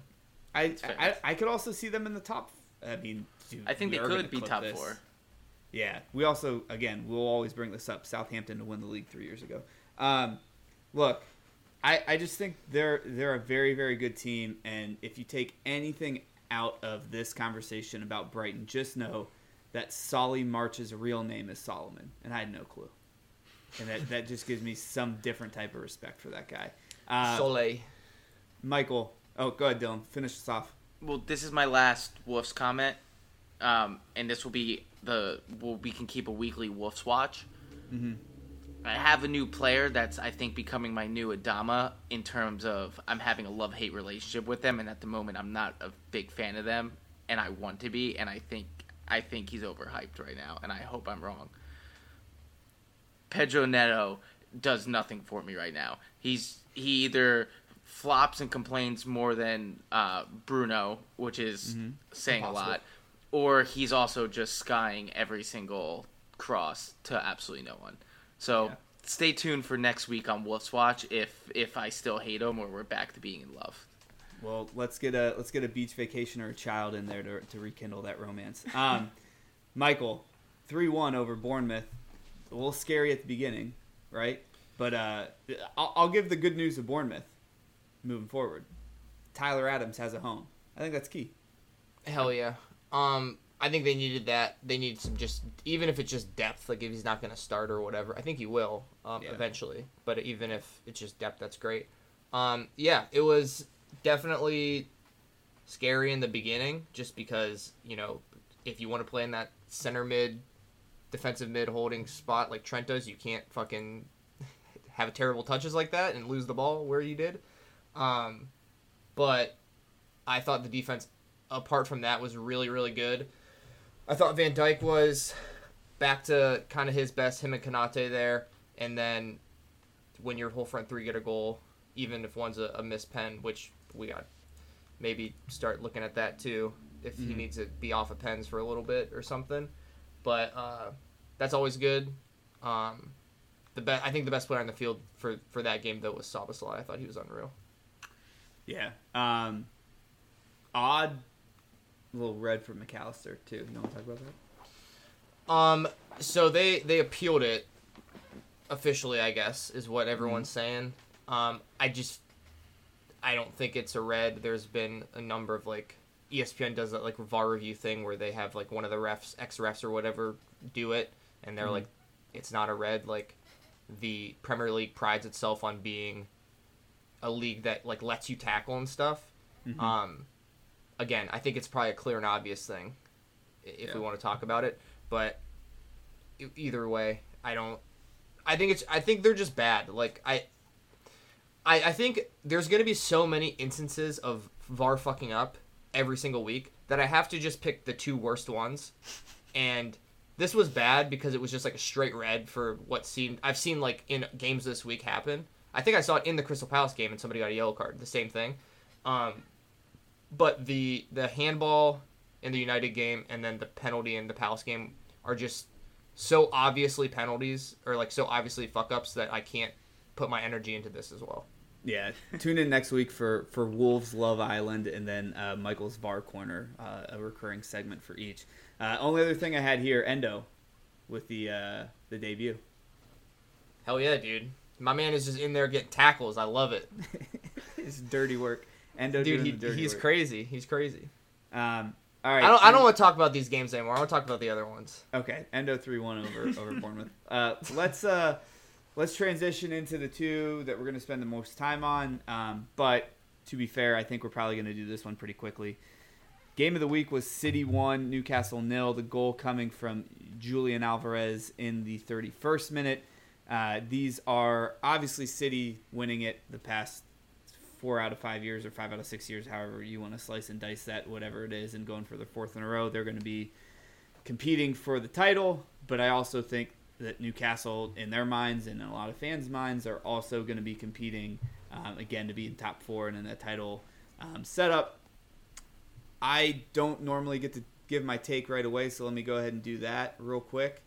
I could also see them in the top. I mean, dude, I think they could be top 4. Yeah, we also we'll always bring this up. Southampton to win the league 3 years ago. Look, I just think they're a very, very good team, and if you take anything out of this conversation about Brighton, just know that Solly March's real name is Solomon, and I had no clue. And that just gives me some different type of respect for that guy. Soleil. Michael, go ahead, Dylan. Finish this off. Well, this is my last Wolves comment, and this will be we can keep a weekly Wolves watch. Mm-hmm. I have a new player that's, I think, becoming my new Adama in terms of I'm having a love-hate relationship with them, and at the moment I'm not a big fan of them, and I want to be, and I think he's overhyped right now, and I hope I'm wrong. Pedro Neto does nothing for me right now. He either flops and complains more than Bruno, which is saying Impossible. a lot, or he's also just skying every single cross to absolutely no one. So stay tuned for next week on Wolves Watch if I still hate him or we're back to being in love. Well, let's get a beach vacation or a child in there to rekindle that romance. Michael, 3-1 over Bournemouth. A little scary at the beginning, right? But I'll give the good news of Bournemouth moving forward. Tyler Adams has a home. I think that's key. Hell yeah. I think they needed that. They need some even if it's just depth, like if he's not going to start or whatever. I think he will eventually. But even if it's just depth, that's great. It was definitely scary in the beginning just because, if you want to play in that center mid, defensive mid holding spot like Trent does, you can't fucking have terrible touches like that and lose the ball where you did. But I thought the defense, apart from that, was really, really good. I thought Van Dijk was back to kind of his best, him and Konate there. And then when your whole front three get a goal, even if one's a missed pen, which we got maybe start looking at that too, if he needs to be off of pens for a little bit or something. But that's always good. I think the best player on the field for that game, though, was Szoboszlai. I thought he was unreal. Yeah. Odd little red for McAllister, too. You want to talk about that? So they appealed it officially, I guess, is what everyone's saying. I don't think it's a red. There's been a number of, ESPN does that, VAR review thing where they have, one of the refs, ex-refs or whatever, do it, and they're it's not a red. The Premier League prides itself on being a league that, lets you tackle and stuff. Again, I think it's probably a clear and obvious thing if we want to talk about it, but either way, I think they're just bad. I think there's going to be so many instances of VAR fucking up every single week that I have to just pick the two worst ones. And this was bad because it was just a straight red for what I've seen in games this week happen. I think I saw it in the Crystal Palace game and somebody got a yellow card. The same thing. But the handball in the United game and then the penalty in the Palace game are just so obviously penalties or so obviously fuck ups that I can't put my energy into this as well. Yeah, tune in next week for Wolves Love Island and then Michael's VAR Corner, a recurring segment for each. Only other thing I had here, Endo, with the debut. Hell yeah, dude! My man is just in there getting tackles. I love it. It's dirty work. Endo, dude, doing the dirty he's work. crazy. He's crazy. All right. I don't want to talk about these games anymore. I want to talk about the other ones. Okay, Endo 3-1 over Bournemouth. Let's transition into the two that we're going to spend the most time on. But to be fair, I think we're probably going to do this one pretty quickly. Game of the week was City 1, Newcastle 0. The goal coming from Julian Alvarez in the 31st minute. These are obviously City winning it the past 4 out of 5 years or 5 out of 6 years, however you want to slice and dice that, whatever it is, and going for their fourth in a row. They're going to be competing for the title, but I also think that Newcastle, in their minds and in a lot of fans' minds, are also going to be competing again to be in top 4 and in that title setup. I don't normally get to give my take right away, so let me go ahead and do that real quick.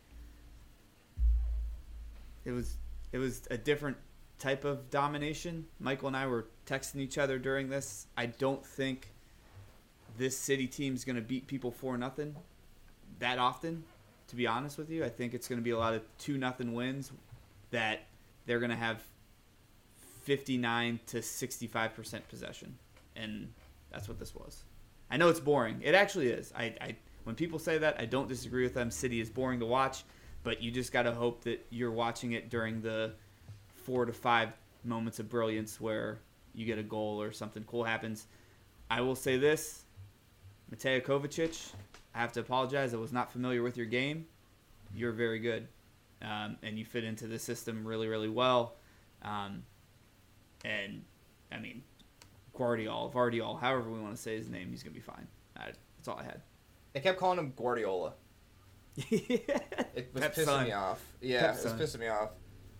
It was a different type of domination. Michael and I were texting each other during this. I don't think this City team's going to beat people 4-0 that often, to be honest with you. I think it's going to be a lot of 2-0 wins that they're going to have 59 to 65% possession, and that's what this was. I know it's boring. It actually is. I when people say that, I don't disagree with them. City is boring to watch, but you just got to hope that you're watching it during the 4 to 5 moments of brilliance where you get a goal or something cool happens. I will say this, Mateo Kovacic, I have to apologize. I was not familiar with your game. You're very good, and you fit into the system really, really well. And, I mean, Vardiol, however we want to say his name, he's going to be fine. That's all I had. They kept calling him Guardiola. It was Pep pissing son. me off. Yeah, Pep it was son. pissing me off.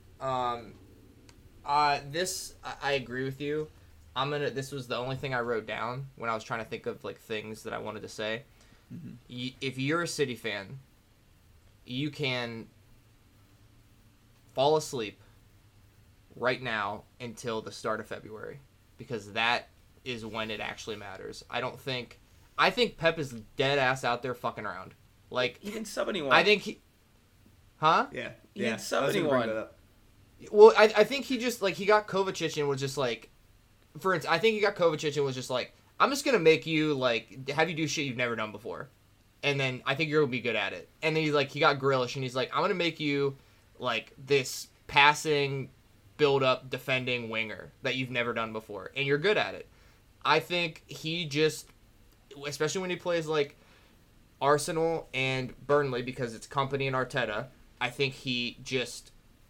I agree with you. This was the only thing I wrote down when I was trying to think of like things that I wanted to say. Mm-hmm. If you're a City fan, you can fall asleep right now until the start of February, because that is when it actually matters. I think Pep is dead ass out there fucking around. Like, He didn't sub anyone. I think he, huh? Yeah. He didn't I sub was gonna bring anyone. that up. Well, I think he just, like, he got Kovacic and was just like, for instance, I think he got Kovacic and was just like, I'm just going to make you, like, have you do shit you've never done before. And then I think you're going to be good at it. And then he got Grealish and he's like, I'm going to make you, like, this passing, build-up, defending winger that you've never done before. And you're good at it. I think he just, especially when he plays, like, Arsenal and Burnley, because it's Kompany and Arteta, I think he just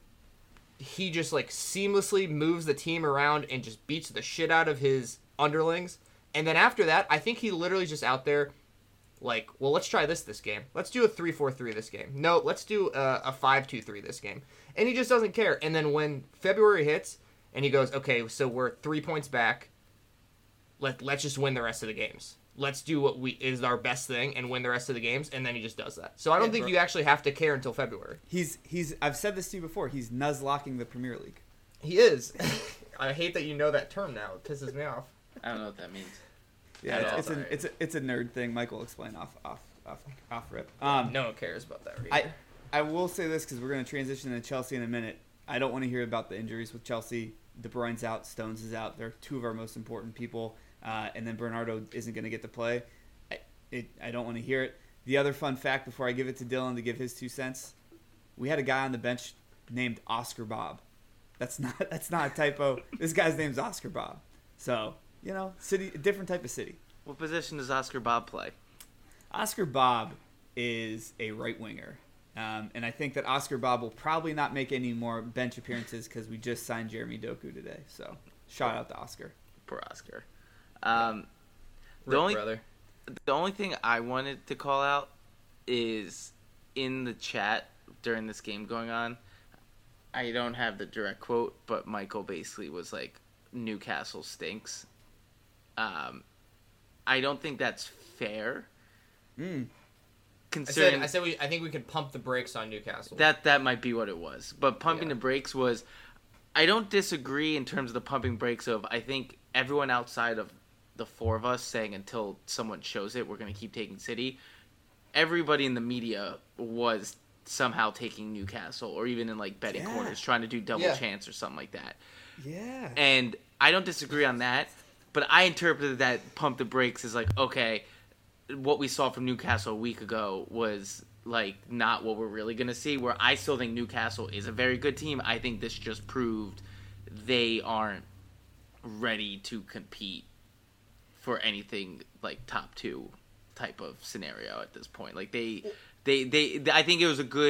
like seamlessly moves the team around and just beats the shit out of his underlings. And then after that, I think he literally just out there like, well, let's try this game. Let's do a 3-4-3 this game. No, let's do a 5-2-3 this game. And he just doesn't care. And then when February hits and he goes, okay, so we're 3 points back. Let's just win the rest of the games. Let's do what is our best thing and win the rest of the games, and then he just does that. So I don't think you actually have to care until February. He's I've said this to you before. He's nuzlocking the Premier League. He is. I hate that you know that term now. It pisses me off. I don't know what that means. Yeah, That's it's a nerd thing. Michael will explain off rip. No one cares about that. Really. I will say this because we're going to transition to Chelsea in a minute. I don't want to hear about the injuries with Chelsea. De Bruyne's out, Stones is out. They're two of our most important people. And then Bernardo isn't going to get to play. I don't want to hear it. The other fun fact before I give it to Dylan to give his 2 cents, we had a guy on the bench named Oscar Bob. That's not a typo. This guy's name's Oscar Bob. So, City, a different type of City. What position does Oscar Bob play? Oscar Bob is a right winger. And I think that Oscar Bob will probably not make any more bench appearances because we just signed Jeremy Doku today. So, shout out to Oscar. Poor Oscar. Brother. The only thing I wanted to call out is in the chat during this game going on, I don't have the direct quote, but Michael basically was like, Newcastle stinks. I don't think that's fair. Considering I think we could pump the brakes on Newcastle. that might be what it was. But pumping the brakes was, I don't disagree in terms of the pumping brakes of, I think everyone outside of the 4 of us saying until someone shows it, we're going to keep taking City. Everybody in the media was somehow taking Newcastle, or even in like betting corners, trying to do double chance or something like that. Yeah. And I don't disagree on that, but I interpreted that pump the brakes as like, okay, what we saw from Newcastle a week ago was like not what we're really going to see, where I still think Newcastle is a very good team. I think this just proved they aren't ready to compete for anything like top 2 type of scenario at this point. Like they I think it was a good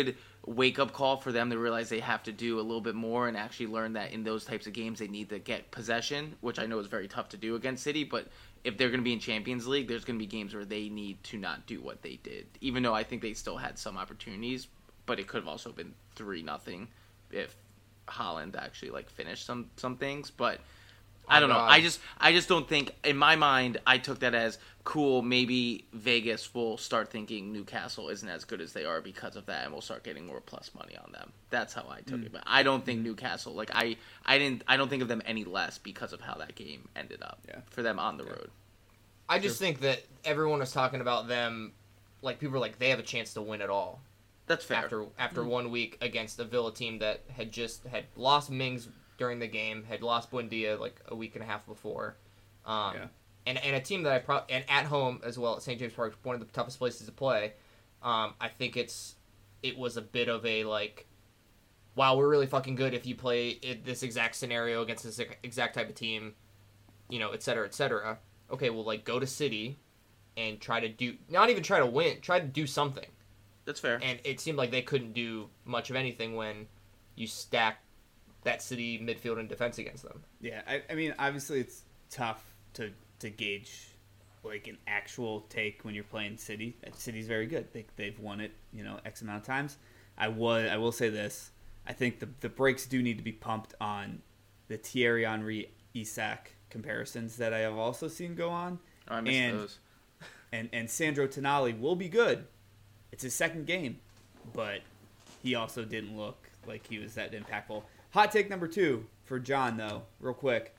wake-up call for them to realize they have to do a little bit more and actually learn that in those types of games they need to get possession, which I know is very tough to do against City, but if they're going to be in Champions League, there's going to be games where they need to not do what they did, even though I think they still had some opportunities, but it could have also been 3-0 if Haaland actually finished some things, but I don't know. I just don't think, in my mind, I took that as cool. Maybe Vegas will start thinking Newcastle isn't as good as they are because of that, and we'll start getting more plus money on them. That's how I took it. But I don't think Newcastle, I don't think of them any less because of how that game ended up for them on the road. I just think that everyone was talking about them, people were like, they have a chance to win it all. That's fair. After 1 week against a Villa team that had lost Mings during the game, had lost Buendia a week and a half before, and a team that and at home as well at St. James Park, one of the toughest places to play. I think it was a bit of a wow, we're really fucking good if you play this exact scenario against this exact type of team, et cetera, et cetera. Okay, well, go to City and try to not even try to win, try to do something. That's fair. And it seemed like they couldn't do much of anything when you stack that City midfield and defense against them. Yeah, I mean, obviously it's tough to gauge an actual take when you're playing City. City's very good. They've won it, X amount of times. I will say this. I think the brakes do need to be pumped on the Thierry Henry Isak comparisons that I have also seen go on. Oh, I missed those. And Sandro Tonali will be good. It's his second game, but he also didn't look like he was that impactful. Hot take number 2 for John, though, real quick.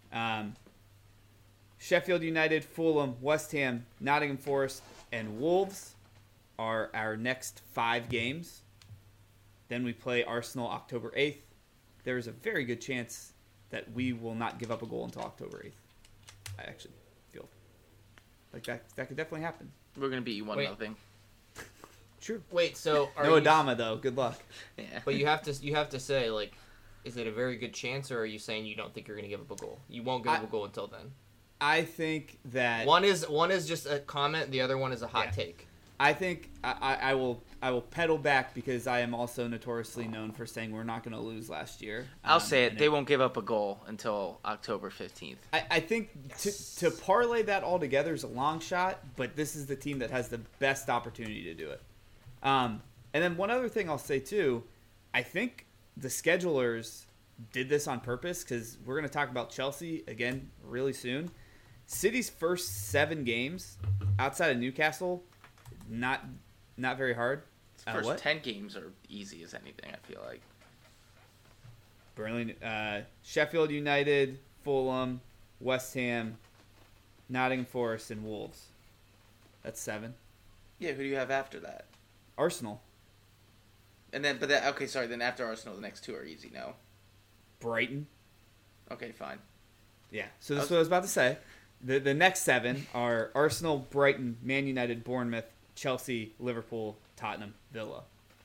Sheffield United, Fulham, West Ham, Nottingham Forest, and Wolves are our next 5 games. Then we play Arsenal October 8th. There is a very good chance that we will not give up a goal until October 8th. I actually feel like that could definitely happen. We're going to beat you 1-0. True. Wait, so no Adama though. Good luck. Yeah. But you have to say is it a very good chance, or are you saying you don't think you're going to give up a goal? You won't give up a goal until then. I think that one is just a comment, the other one is a hot take. I think I will pedal back because I am also notoriously known for saying we're not going to lose last year. I'll say it. They won't give up a goal until October 15th. I think to parlay that all together is a long shot, but this is the team that has the best opportunity to do it. And then one other thing I'll say too, I think the schedulers did this on purpose because we're going to talk about Chelsea again really soon. City's first 7 games outside of Newcastle, not very hard. First 10 games are easy as anything, I feel like. Burnley, Sheffield United, Fulham, West Ham, Nottingham Forest, and Wolves. That's 7. Yeah, who do you have after that? Arsenal. And then, then after Arsenal, the next 2 are easy, no? Brighton. Okay, fine. Yeah, so that's what I was about to say. The next 7 are Arsenal, Brighton, Man United, Bournemouth, Chelsea, Liverpool, Tottenham, Villa.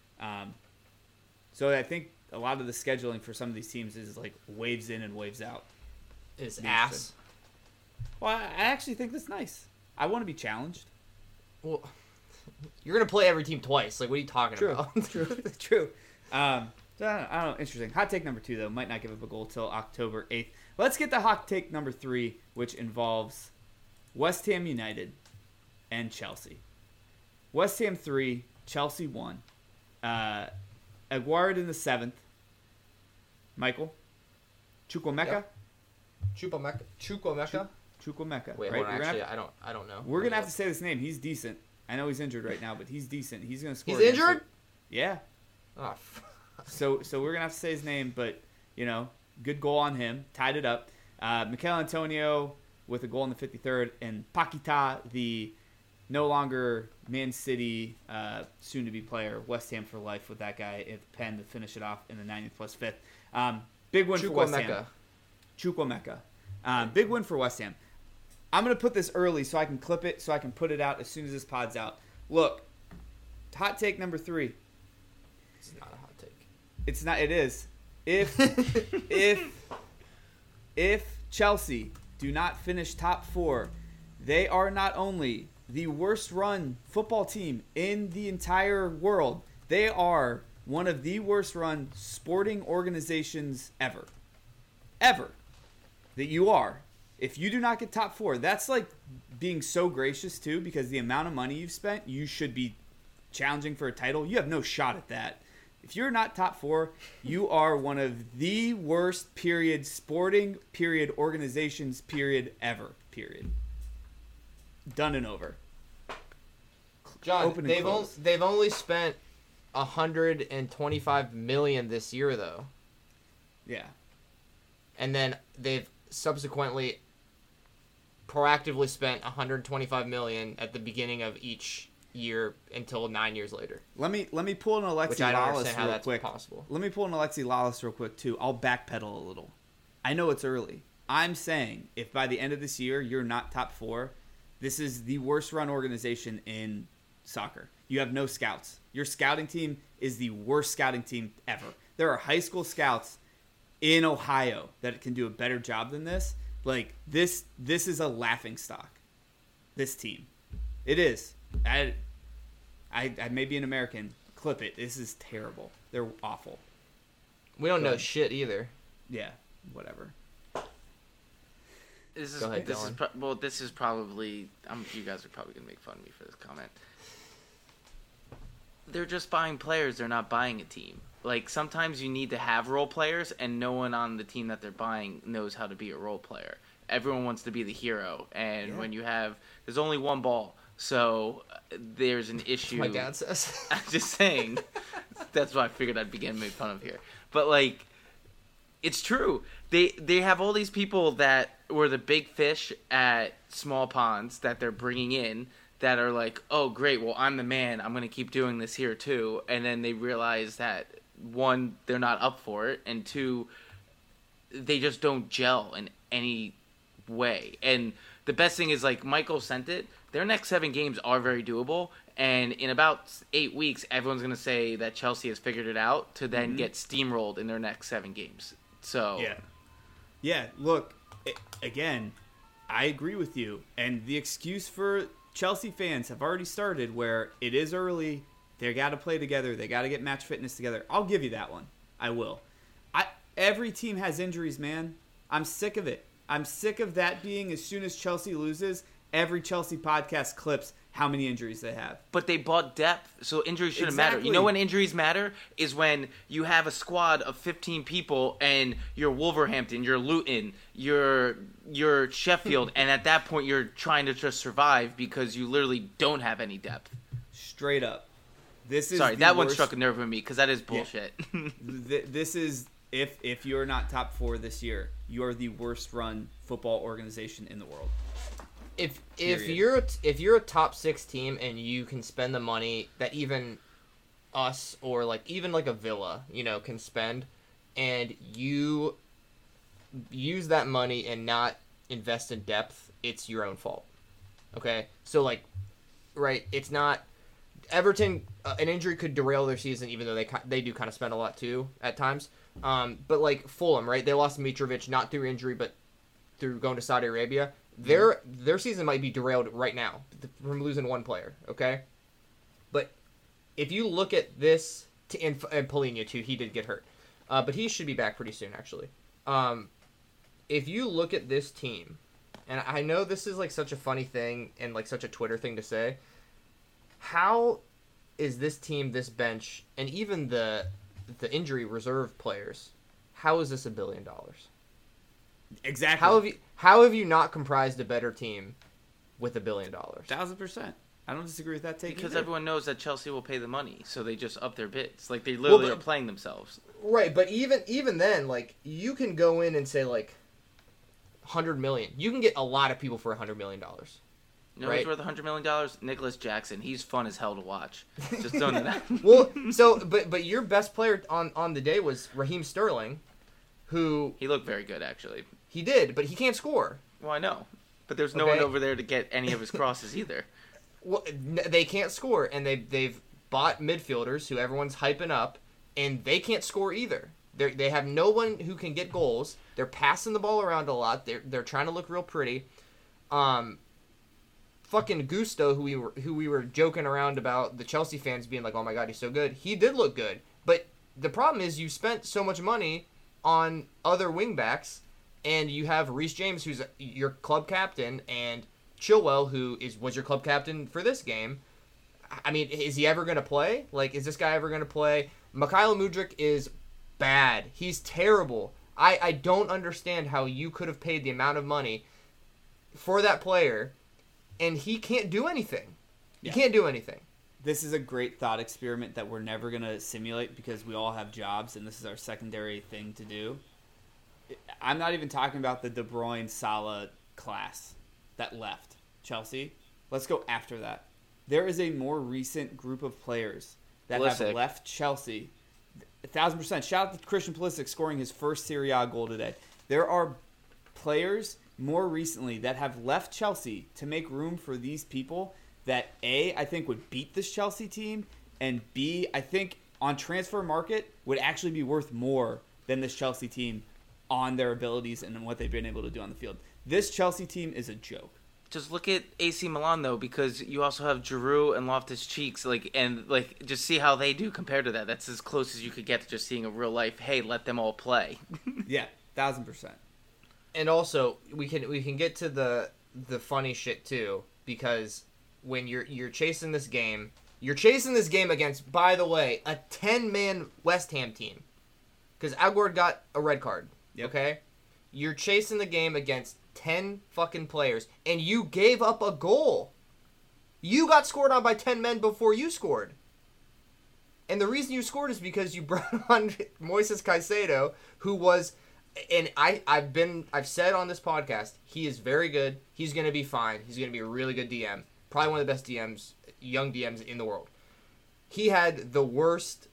So I think a lot of the scheduling for some of these teams is waves in and waves out. Is ass. Well, I actually think that's nice. I want to be challenged. Well, you're going to play every team twice. What are you talking about? True. So I don't know. Interesting. Hot take number 2, though, might not give up a goal till October 8th. Let's get to hot take number 3, which involves West Ham United and Chelsea. West Ham 3, Chelsea 1. Aguerd in the 7th. Michael? Chukwuemeka? Yep. Chukwuemeka? Chukwuemeka. Wait, right? hold on. Actually, I don't know. We're going to have to say this name. He's decent. I know he's injured right now, but he's decent. He's going to score. He's injured? Yeah. Oh, So we're going to have to say his name, but, good goal on him. Tied it up. Mikel Antonio with a goal in the 53rd, and Paquetá, the no longer Man City soon-to-be player, West Ham for life with that guy at the pen to finish it off in the 90th plus 5th. Big win for West Ham. Chukwuemeka. Big win for West Ham. I'm going to put this early so I can clip it, so I can put it out as soon as this pod's out. Look, hot take number 3. It's not a hot take. It's not. It is. If Chelsea do not finish top 4, they are not only the worst run football team in the entire world, they are one of the worst run sporting organizations ever. Ever. That you are. If you do not get top 4, that's like being so gracious too, because the amount of money you've spent, you should be challenging for a title. You have no shot at that. If you're not top 4, you are one of the worst period sporting period organizations period ever period. Done and over. John, they've only spent $125 million this year though. Yeah. And then they've subsequently proactively spent $125 million at the beginning of each year until 9 years later. Let me pull an Alexi Which I don't Lalas understand how real that's quick. possible. Let me pull an Alexi Lalas real quick too. I'll backpedal a little. I know it's early. I'm saying if by the end of this year you're not top 4, this is the worst run organization in soccer. You have no scouts. Your scouting team is the worst scouting team ever. There are high school scouts in Ohio that can do a better job than this. Like this is a laughing stock. This team, it is. I may be an American. Clip it. This is terrible. They're awful. We don't know shit either. Yeah, whatever. This is Go ahead, this is Dylan. this is probably you guys are probably gonna make fun of me for this comment. They're just buying players. They're not buying a team. Like sometimes you need to have role players, and no one on the team that they're buying knows how to be a role player. Everyone wants to be the hero, and when you have there's only one ball, so there's an issue. My dad says. I'm just saying. That's why I figured I'd begin made fun of here. But like, it's true. They have all these people that were the big fish at small ponds that they're bringing in that are like, oh great, well I'm the man. I'm gonna keep doing this here too. And then they realize that 1, they're not up for it, and 2, they just don't gel in any way. And the best thing is like Michael sent it. Their next 7 games are very doable, and in about 8 weeks, everyone's gonna say that Chelsea has figured it out to then get steamrolled in their next 7 games. So yeah. Look, again, I agree with you, and the excuse for Chelsea fans have already started where it is early. They got to play together. They got to get match fitness together. I'll give you that one. I will. Every team has injuries, man. I'm sick of it. I'm sick of that being as soon as Chelsea loses, every Chelsea podcast clips how many injuries they have. But they bought depth, so injuries shouldn't matter. Exactly. You know when injuries matter? Is when you have a squad of 15 people and you're Wolverhampton, you're Luton, you're Sheffield, and at that point you're trying to just survive because you literally don't have any depth. Straight up. This is Sorry, that one worst. struck a nerve with me because that is bullshit. Yeah. This is, if you're not top 4 this year, you're the worst run football organization in the world. If Period. you're a top 6 team and you can spend the money that even us or like even like a Villa, can spend, and you use that money and not invest in depth, it's your own fault. Okay? So like, right, it's not Everton, an injury could derail their season, even though they do kind of spend a lot too at times. But like Fulham, right? They lost Mitrovic not through injury, but through going to Saudi Arabia. Their season might be derailed right now from losing one player. Okay, but if you look at this, and Polina too, he did get hurt, but he should be back pretty soon actually. If you look at this team, and I know this is like such a funny thing and like such a Twitter thing to say. How is this team, this bench, and even the injury reserve players, how is this $1 billion? Exactly. How have you not comprised a better team with $1 billion? 1,000%. I don't disagree with that take Because either. everyone knows that Chelsea will pay the money, so they just up their bids. Like they literally are playing themselves. Right, but even then, like you can go in and say like $100 million. You can get a lot of people for $100 million. You know who's worth $100 million? Nicholas Jackson. He's fun as hell to watch. Just don't know that. Well, so but your best player on the day was Raheem Sterling, who He looked very good, actually. he did, but he can't score. Well, I know. But there's no Okay. one over there to get any of his crosses either. Well, they can't score, and they've bought midfielders who everyone's hyping up, and they can't score either. They have no one who can get goals. They're passing the ball around a lot. They're trying to look real pretty. Fucking Gusto, who we were joking around about the Chelsea fans being like, oh my god, he's so good. He did look good, but the problem is you spent so much money on other wingbacks, and you have Reece James, who's your club captain, and Chilwell, who was your club captain for this game. I mean, is he ever going to play? Like, is this guy ever going to play? Mikhail Mudryk is bad. He's terrible. I don't understand how you could have paid the amount of money for that player, and he can't do anything. He can't do anything. This is a great thought experiment that we're never going to simulate because we all have jobs, and this is our secondary thing to do. I'm not even talking about the De Bruyne Salah class that left Chelsea. Let's go after that. There is a more recent group of players that have left Chelsea. 1,000%. Shout out to Christian Pulisic scoring his first Serie A goal today. There are players more recently that have left Chelsea to make room for these people that A, I think would beat this Chelsea team, and B, I think on transfer market would actually be worth more than this Chelsea team on their abilities and what they've been able to do on the field. This Chelsea team is a joke. Just look at AC Milan though, because you also have Giroud and Loftus-Cheeks, just see how they do compared to that. That's as close as you could get to just seeing a real life. Hey, let them all play. Yeah, 1,000%. And also, we can get to the funny shit too, because when you're chasing this game against, by the way, a 10-man West Ham team, because Aguerd got a red card. Yep. Okay, you're chasing the game against 10 fucking players, and you gave up a goal. You got scored on by 10 men before you scored. And the reason you scored is because you brought on Moises Caicedo, who was, and I've said on this podcast, he is very good. He's going to be fine. He's going to be a really good DM. Probably one of the best DMs, young DMs in the world. He had the worst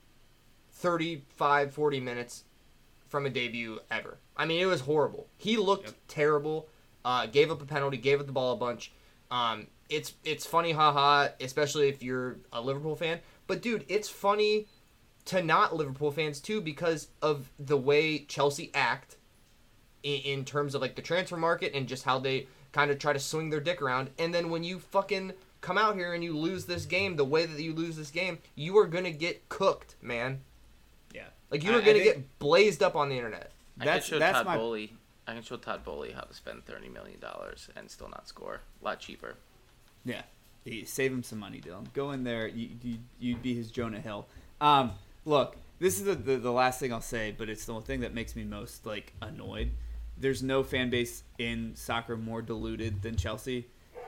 35, 40 minutes from a debut ever. I mean, it was horrible. He looked terrible. Gave up a penalty. Gave up the ball a bunch. It's funny, haha, especially if you're a Liverpool fan. But dude, it's funny to not Liverpool fans too because of the way Chelsea act in terms of like the transfer market and just how they kind of try to swing their dick around. And then when you fucking come out here and you lose this game, the way that you lose this game, you are gonna get cooked, man. Yeah. Like, you were going to get blazed up on the internet. I can show Todd Bowley how to spend $30 million and still not score. A lot cheaper. Yeah. Save him some money, Dylan. Go in there. You'd be his Jonah Hill. Look, this is the last thing I'll say, but it's the thing that makes me most, annoyed. There's no fan base in soccer more diluted than Chelsea.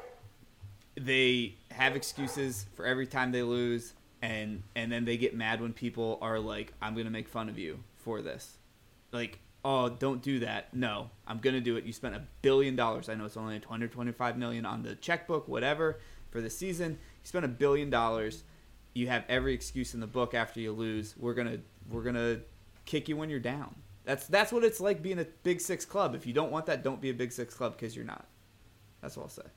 They have excuses for every time they lose. And then they get mad when people are like, I'm going to make fun of you for this. Like, oh, don't do that. No, I'm going to do it. You spent $1 billion. I know it's only $225 million on the checkbook, whatever, for the season. You spent $1 billion. You have every excuse in the book after you lose. We're gonna kick you when you're down. That's what it's like being a Big Six club. If you don't want that, don't be a Big Six club because you're not. That's all I'll say.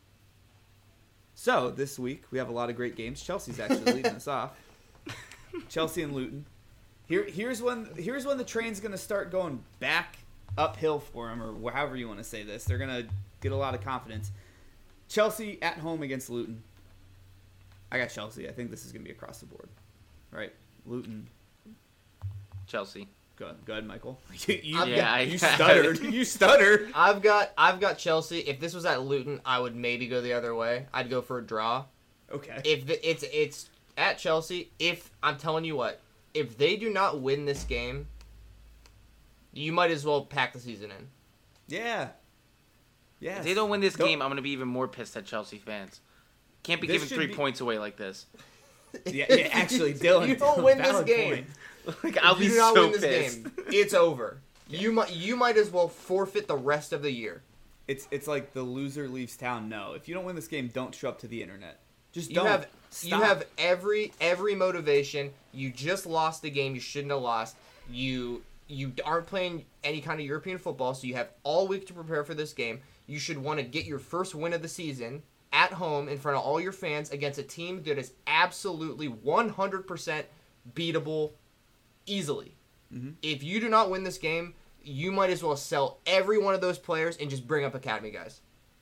So, this week, we have a lot of great games. Chelsea's actually leading us off. Chelsea and Luton. Here's when the train's going to start going back uphill for them, or however you want to say this. They're going to get a lot of confidence. Chelsea at home against Luton. I got Chelsea. I think this is going to be across the board. Right? Luton. Chelsea. Go ahead, Michael. You stuttered. You stuttered. I've got Chelsea. If this was at Luton, I would maybe go the other way. I'd go for a draw. Okay. If it's at Chelsea, I'm telling you what, if they do not win this game, you might as well pack the season in. Yeah. Yes. If they don't win this game, I'm going to be even more pissed at Chelsea fans. Can't be giving 3 points away like this. Yeah, actually, Dylan. If you don't win this game, I'll be so pissed. It's over. Yeah. You might as well forfeit the rest of the year. It's like the loser leaves town. No, if you don't win this game, don't show up to the internet. Just you don't. You have every motivation. You just lost the game you shouldn't have lost. You aren't playing any kind of European football, so you have all week to prepare for this game. You should want to get your first win of the season at home in front of all your fans against a team that is absolutely 100% beatable easily. Mm-hmm. If you do not win this game, you might as well sell every one of those players and just bring up academy guys.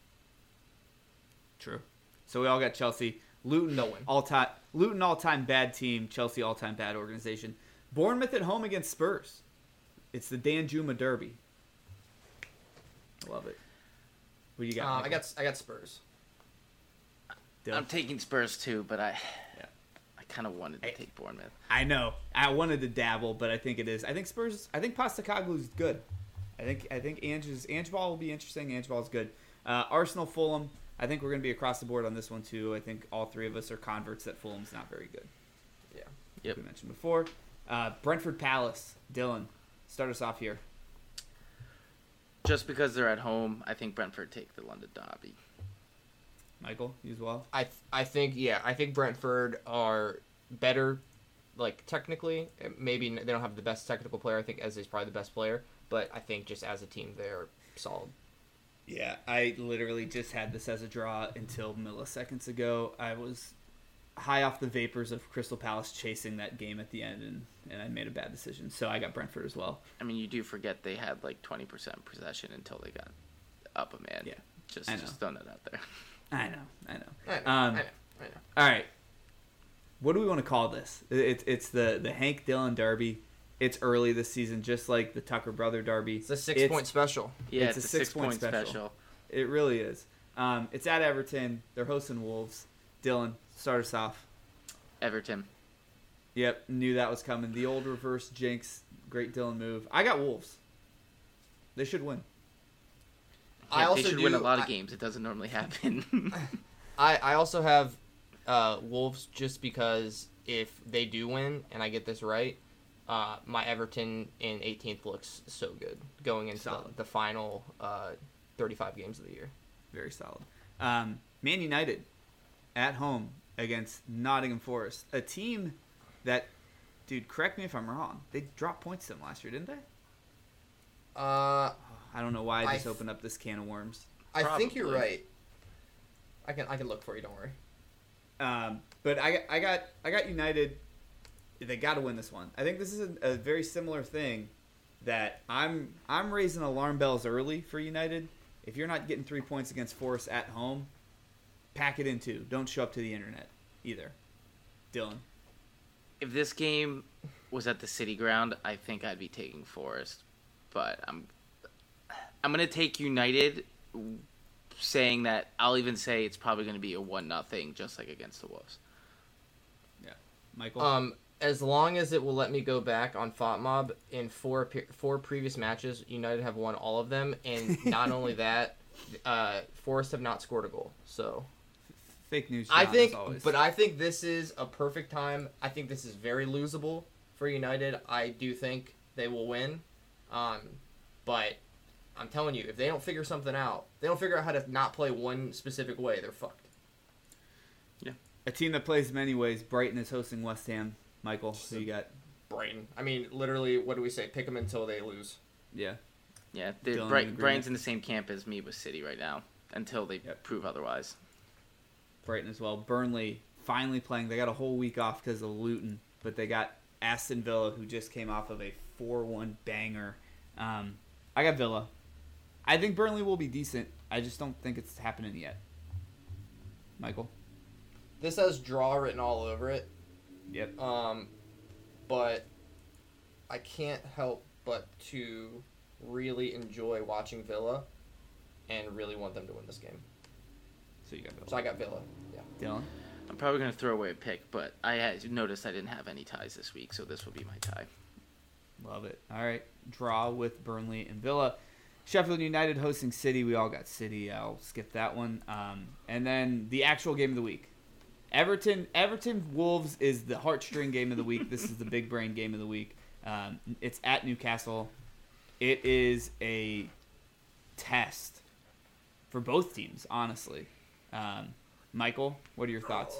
True. So we all got Chelsea. Luton, no win. Luton all-time bad team. Chelsea all-time bad organization. Bournemouth at home against Spurs. It's the Dan Juma Derby. I love it. What do you got? I got Spurs. Dylan? I'm taking Spurs too, but I Yeah. kind of wanted to take Bournemouth. I know. I wanted to dabble, but I think it is. I think Spurs. I think Postecoglou's good. I think Ange Ball will be interesting. Ange Ball's good. Arsenal, Fulham. I think we're going to be across the board on this one too. I think all three of us are converts that Fulham's not very good. Yeah. Yep. We mentioned before. Brentford Palace. Dylan, start us off here. Just because they're at home, I think Brentford take the London derby. Michael, you as well. I think Brentford are better, like technically. Maybe they don't have the best technical player. I think Eze is probably the best player, but I think just as a team they're solid. Yeah, I literally just had this as a draw until milliseconds ago. I was high off the vapors of Crystal Palace chasing that game at the end, and I made a bad decision. So I got Brentford as well. I mean, you do forget they had like 20% possession until they got up a man. Yeah, Just I know. throwing that out there. I know. I know. All right. What do we want to call this? It's the Hank Dillon Derby. It's early this season, just like the Tucker Brother Derby. It's a 6-point special. Yeah, It's it's, a a 6-point special. It really is. It's at Everton. They're hosting Wolves. Dylan, start us off. Everton. Yep, knew that was coming. The old reverse jinx, great Dylan move. I got Wolves. They should win. They should win a lot of games. It doesn't normally happen. I also have Wolves just because if they do win and I get this right, my Everton in 18th looks so good going into the final 35 games of the year. Very solid. Man United at home against Nottingham Forest, a team that, dude, correct me if I'm wrong, they dropped points to them last year, didn't they? I don't know why I just opened up this can of worms. I think you're right. I can look for you. Don't worry. But I got United. They got to win this one. I think this is a very similar thing that I'm raising alarm bells early for United. If you're not getting 3 points against Forest at home, pack it in too. Don't show up to the internet either. Dylan. If this game was at the City Ground, I think I'd be taking Forest. But I'm going to take United, saying that I'll even say it's probably going to be a 1-0, just like against the Wolves. Yeah. Michael? As long as it will let me go back on FOTMob, in four previous matches, United have won all of them, and not only that, Forest have not scored a goal. So, fake news. I John, think, as always. but I think this is a perfect time. I think this is very losable for United. I do think they will win, but I'm telling you, if they don't figure something out, they don't figure out how to not play one specific way, they're fucked. Yeah, a team that plays many ways. Brighton is hosting West Ham. Michael, who you got? Brighton. I mean, literally, what do we say? Pick them until they lose. Yeah. Yeah, Dylan, Brighton's in the same camp as me with City right now, until they prove otherwise. Brighton as well. Burnley finally playing. They got a whole week off because of Luton, but they got Aston Villa, who just came off of a 4-1 banger. I got Villa. I think Burnley will be decent. I just don't think it's happening yet. Michael? This has draw written all over it. Yep. But I can't help but to really enjoy watching Villa and really want them to win this game. So you got Villa. So I got Villa. Yeah. Dylan? I'm probably going to throw away a pick, but I had noticed I didn't have any ties this week, so this will be my tie. Love it. All right. Draw with Burnley and Villa. Sheffield United hosting City. We all got City. I'll skip that one. And then the actual game of the week. Everton Wolves is the heartstring game of the week. This is the big brain game of the week. It's at Newcastle. It is a test for both teams, honestly. Michael, what are your thoughts?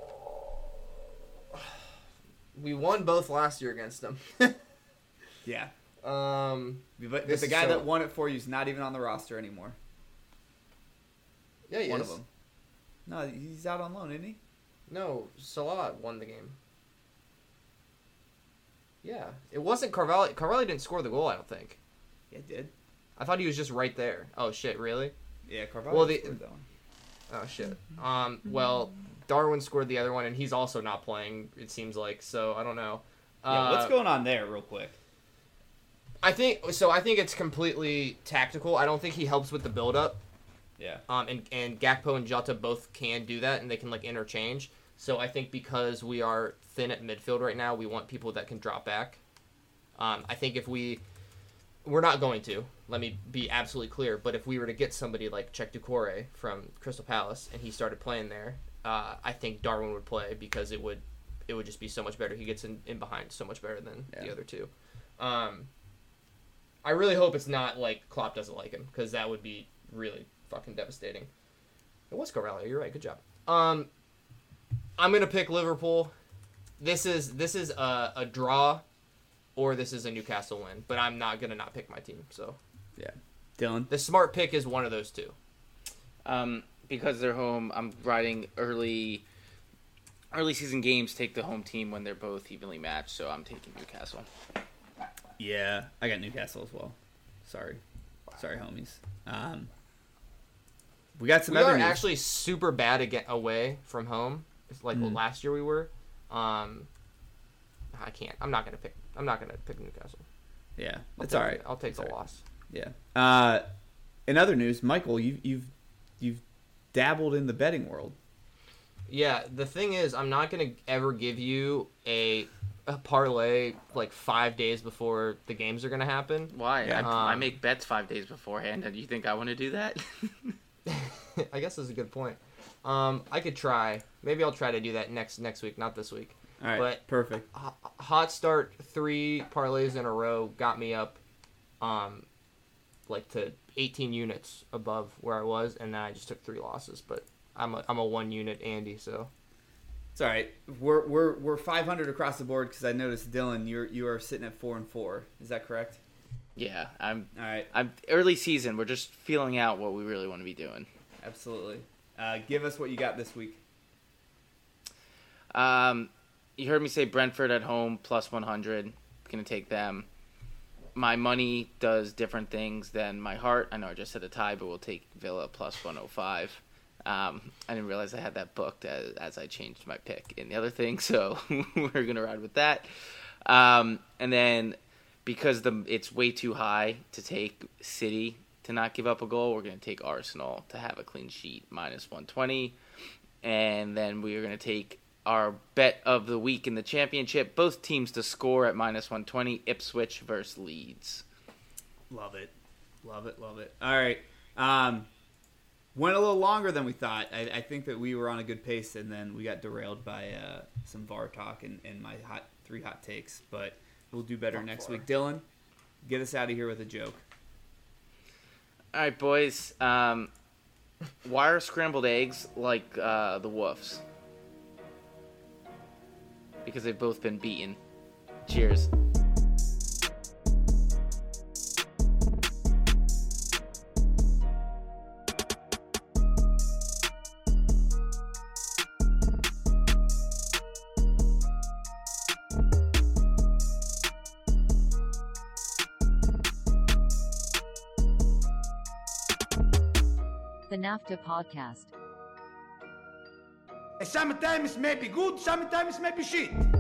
We won both last year against them. Yeah. But But the guy that won it for you is not even on the roster anymore. Yeah, he One is. of them. No, he's out on loan, isn't he? No, Salah won the game. Yeah. It wasn't Carvalho. Carvalho didn't score the goal, I don't think. Yeah, it did. I thought he was just right there. Oh, shit, really? Yeah, Carvalho Well, scored that one. Oh, shit. Well, Darwin scored the other one, and he's also not playing, it seems like, so I don't know. Yeah, what's going on there, real quick? I think it's completely tactical. I don't think he helps with the build-up. Yeah. And Gakpo and Jota both can do that, and they can like interchange. So I think because we are thin at midfield right now, we want people that can drop back. I think if we're not going to. Let me be absolutely clear. But if we were to get somebody like Cheick Doucouré from Crystal Palace and he started playing there, I think Darwin would play because it would just be so much better. He gets in behind so much better than the other two. I really hope it's not like Klopp doesn't like him, because that would be really fucking devastating. It was Corellia. You're right. Good job. I'm gonna pick Liverpool. This is a draw, or this is a Newcastle win. But I'm not gonna not pick my team. So Yeah. Dylan? the smart pick is one of those two. Because they're home, I'm riding early season games. Take the home team when they're both evenly matched. So I'm taking Newcastle. Yeah, I got Newcastle as well. Sorry, homies. We got some We other are news. actually super bad away from home. It's like last year we were. I can't. I'm not gonna pick Newcastle. Yeah, that's all right. I'll take That's the all right. loss. Yeah. In other news, Michael, you've dabbled in the betting world. Yeah, the thing is, I'm not gonna ever give you a parlay like 5 days before the games are gonna happen. Why? Yeah. I make bets 5 days beforehand, and you think I want to do that? I guess that's a good point. I could try. Maybe I'll try to do that next week, not this week. All right, But perfect. hot start 3 parlays in a row got me up, like to 18 units above where I was, and then I just took 3 losses. But I'm a 1 unit Andy, so It's all right. We're 500 across the board, because I noticed, Dylan, you are sitting at 4-4. Is that correct? Yeah, All right. I'm early season. We're just feeling out what we really want to be doing. Absolutely. Give us what you got this week. You heard me say Brentford at home plus 100. Gonna take them. My money does different things than my heart. I know I just said a tie, but we'll take Villa plus 105. I didn't realize I had that booked as I changed my pick in the other thing, so we're gonna ride with that. And then because it's way too high to take City to not give up a goal, we're gonna take Arsenal to have a clean sheet minus 120, and then we are gonna take our bet of the week in the championship, both teams to score at minus 120, Ipswich versus Leeds. Love it. All right. Went a little longer than we thought. I think that we were on a good pace, and then we got derailed by some VAR talk and my 3 hot takes. But we'll do better next week. Dylan, get us out of here with a joke. All right, boys. Why are scrambled eggs like the Wolves? Because they've both been beaten. Cheers. The NAFTA Podcast. Sometimes maybe good, sometimes maybe shit.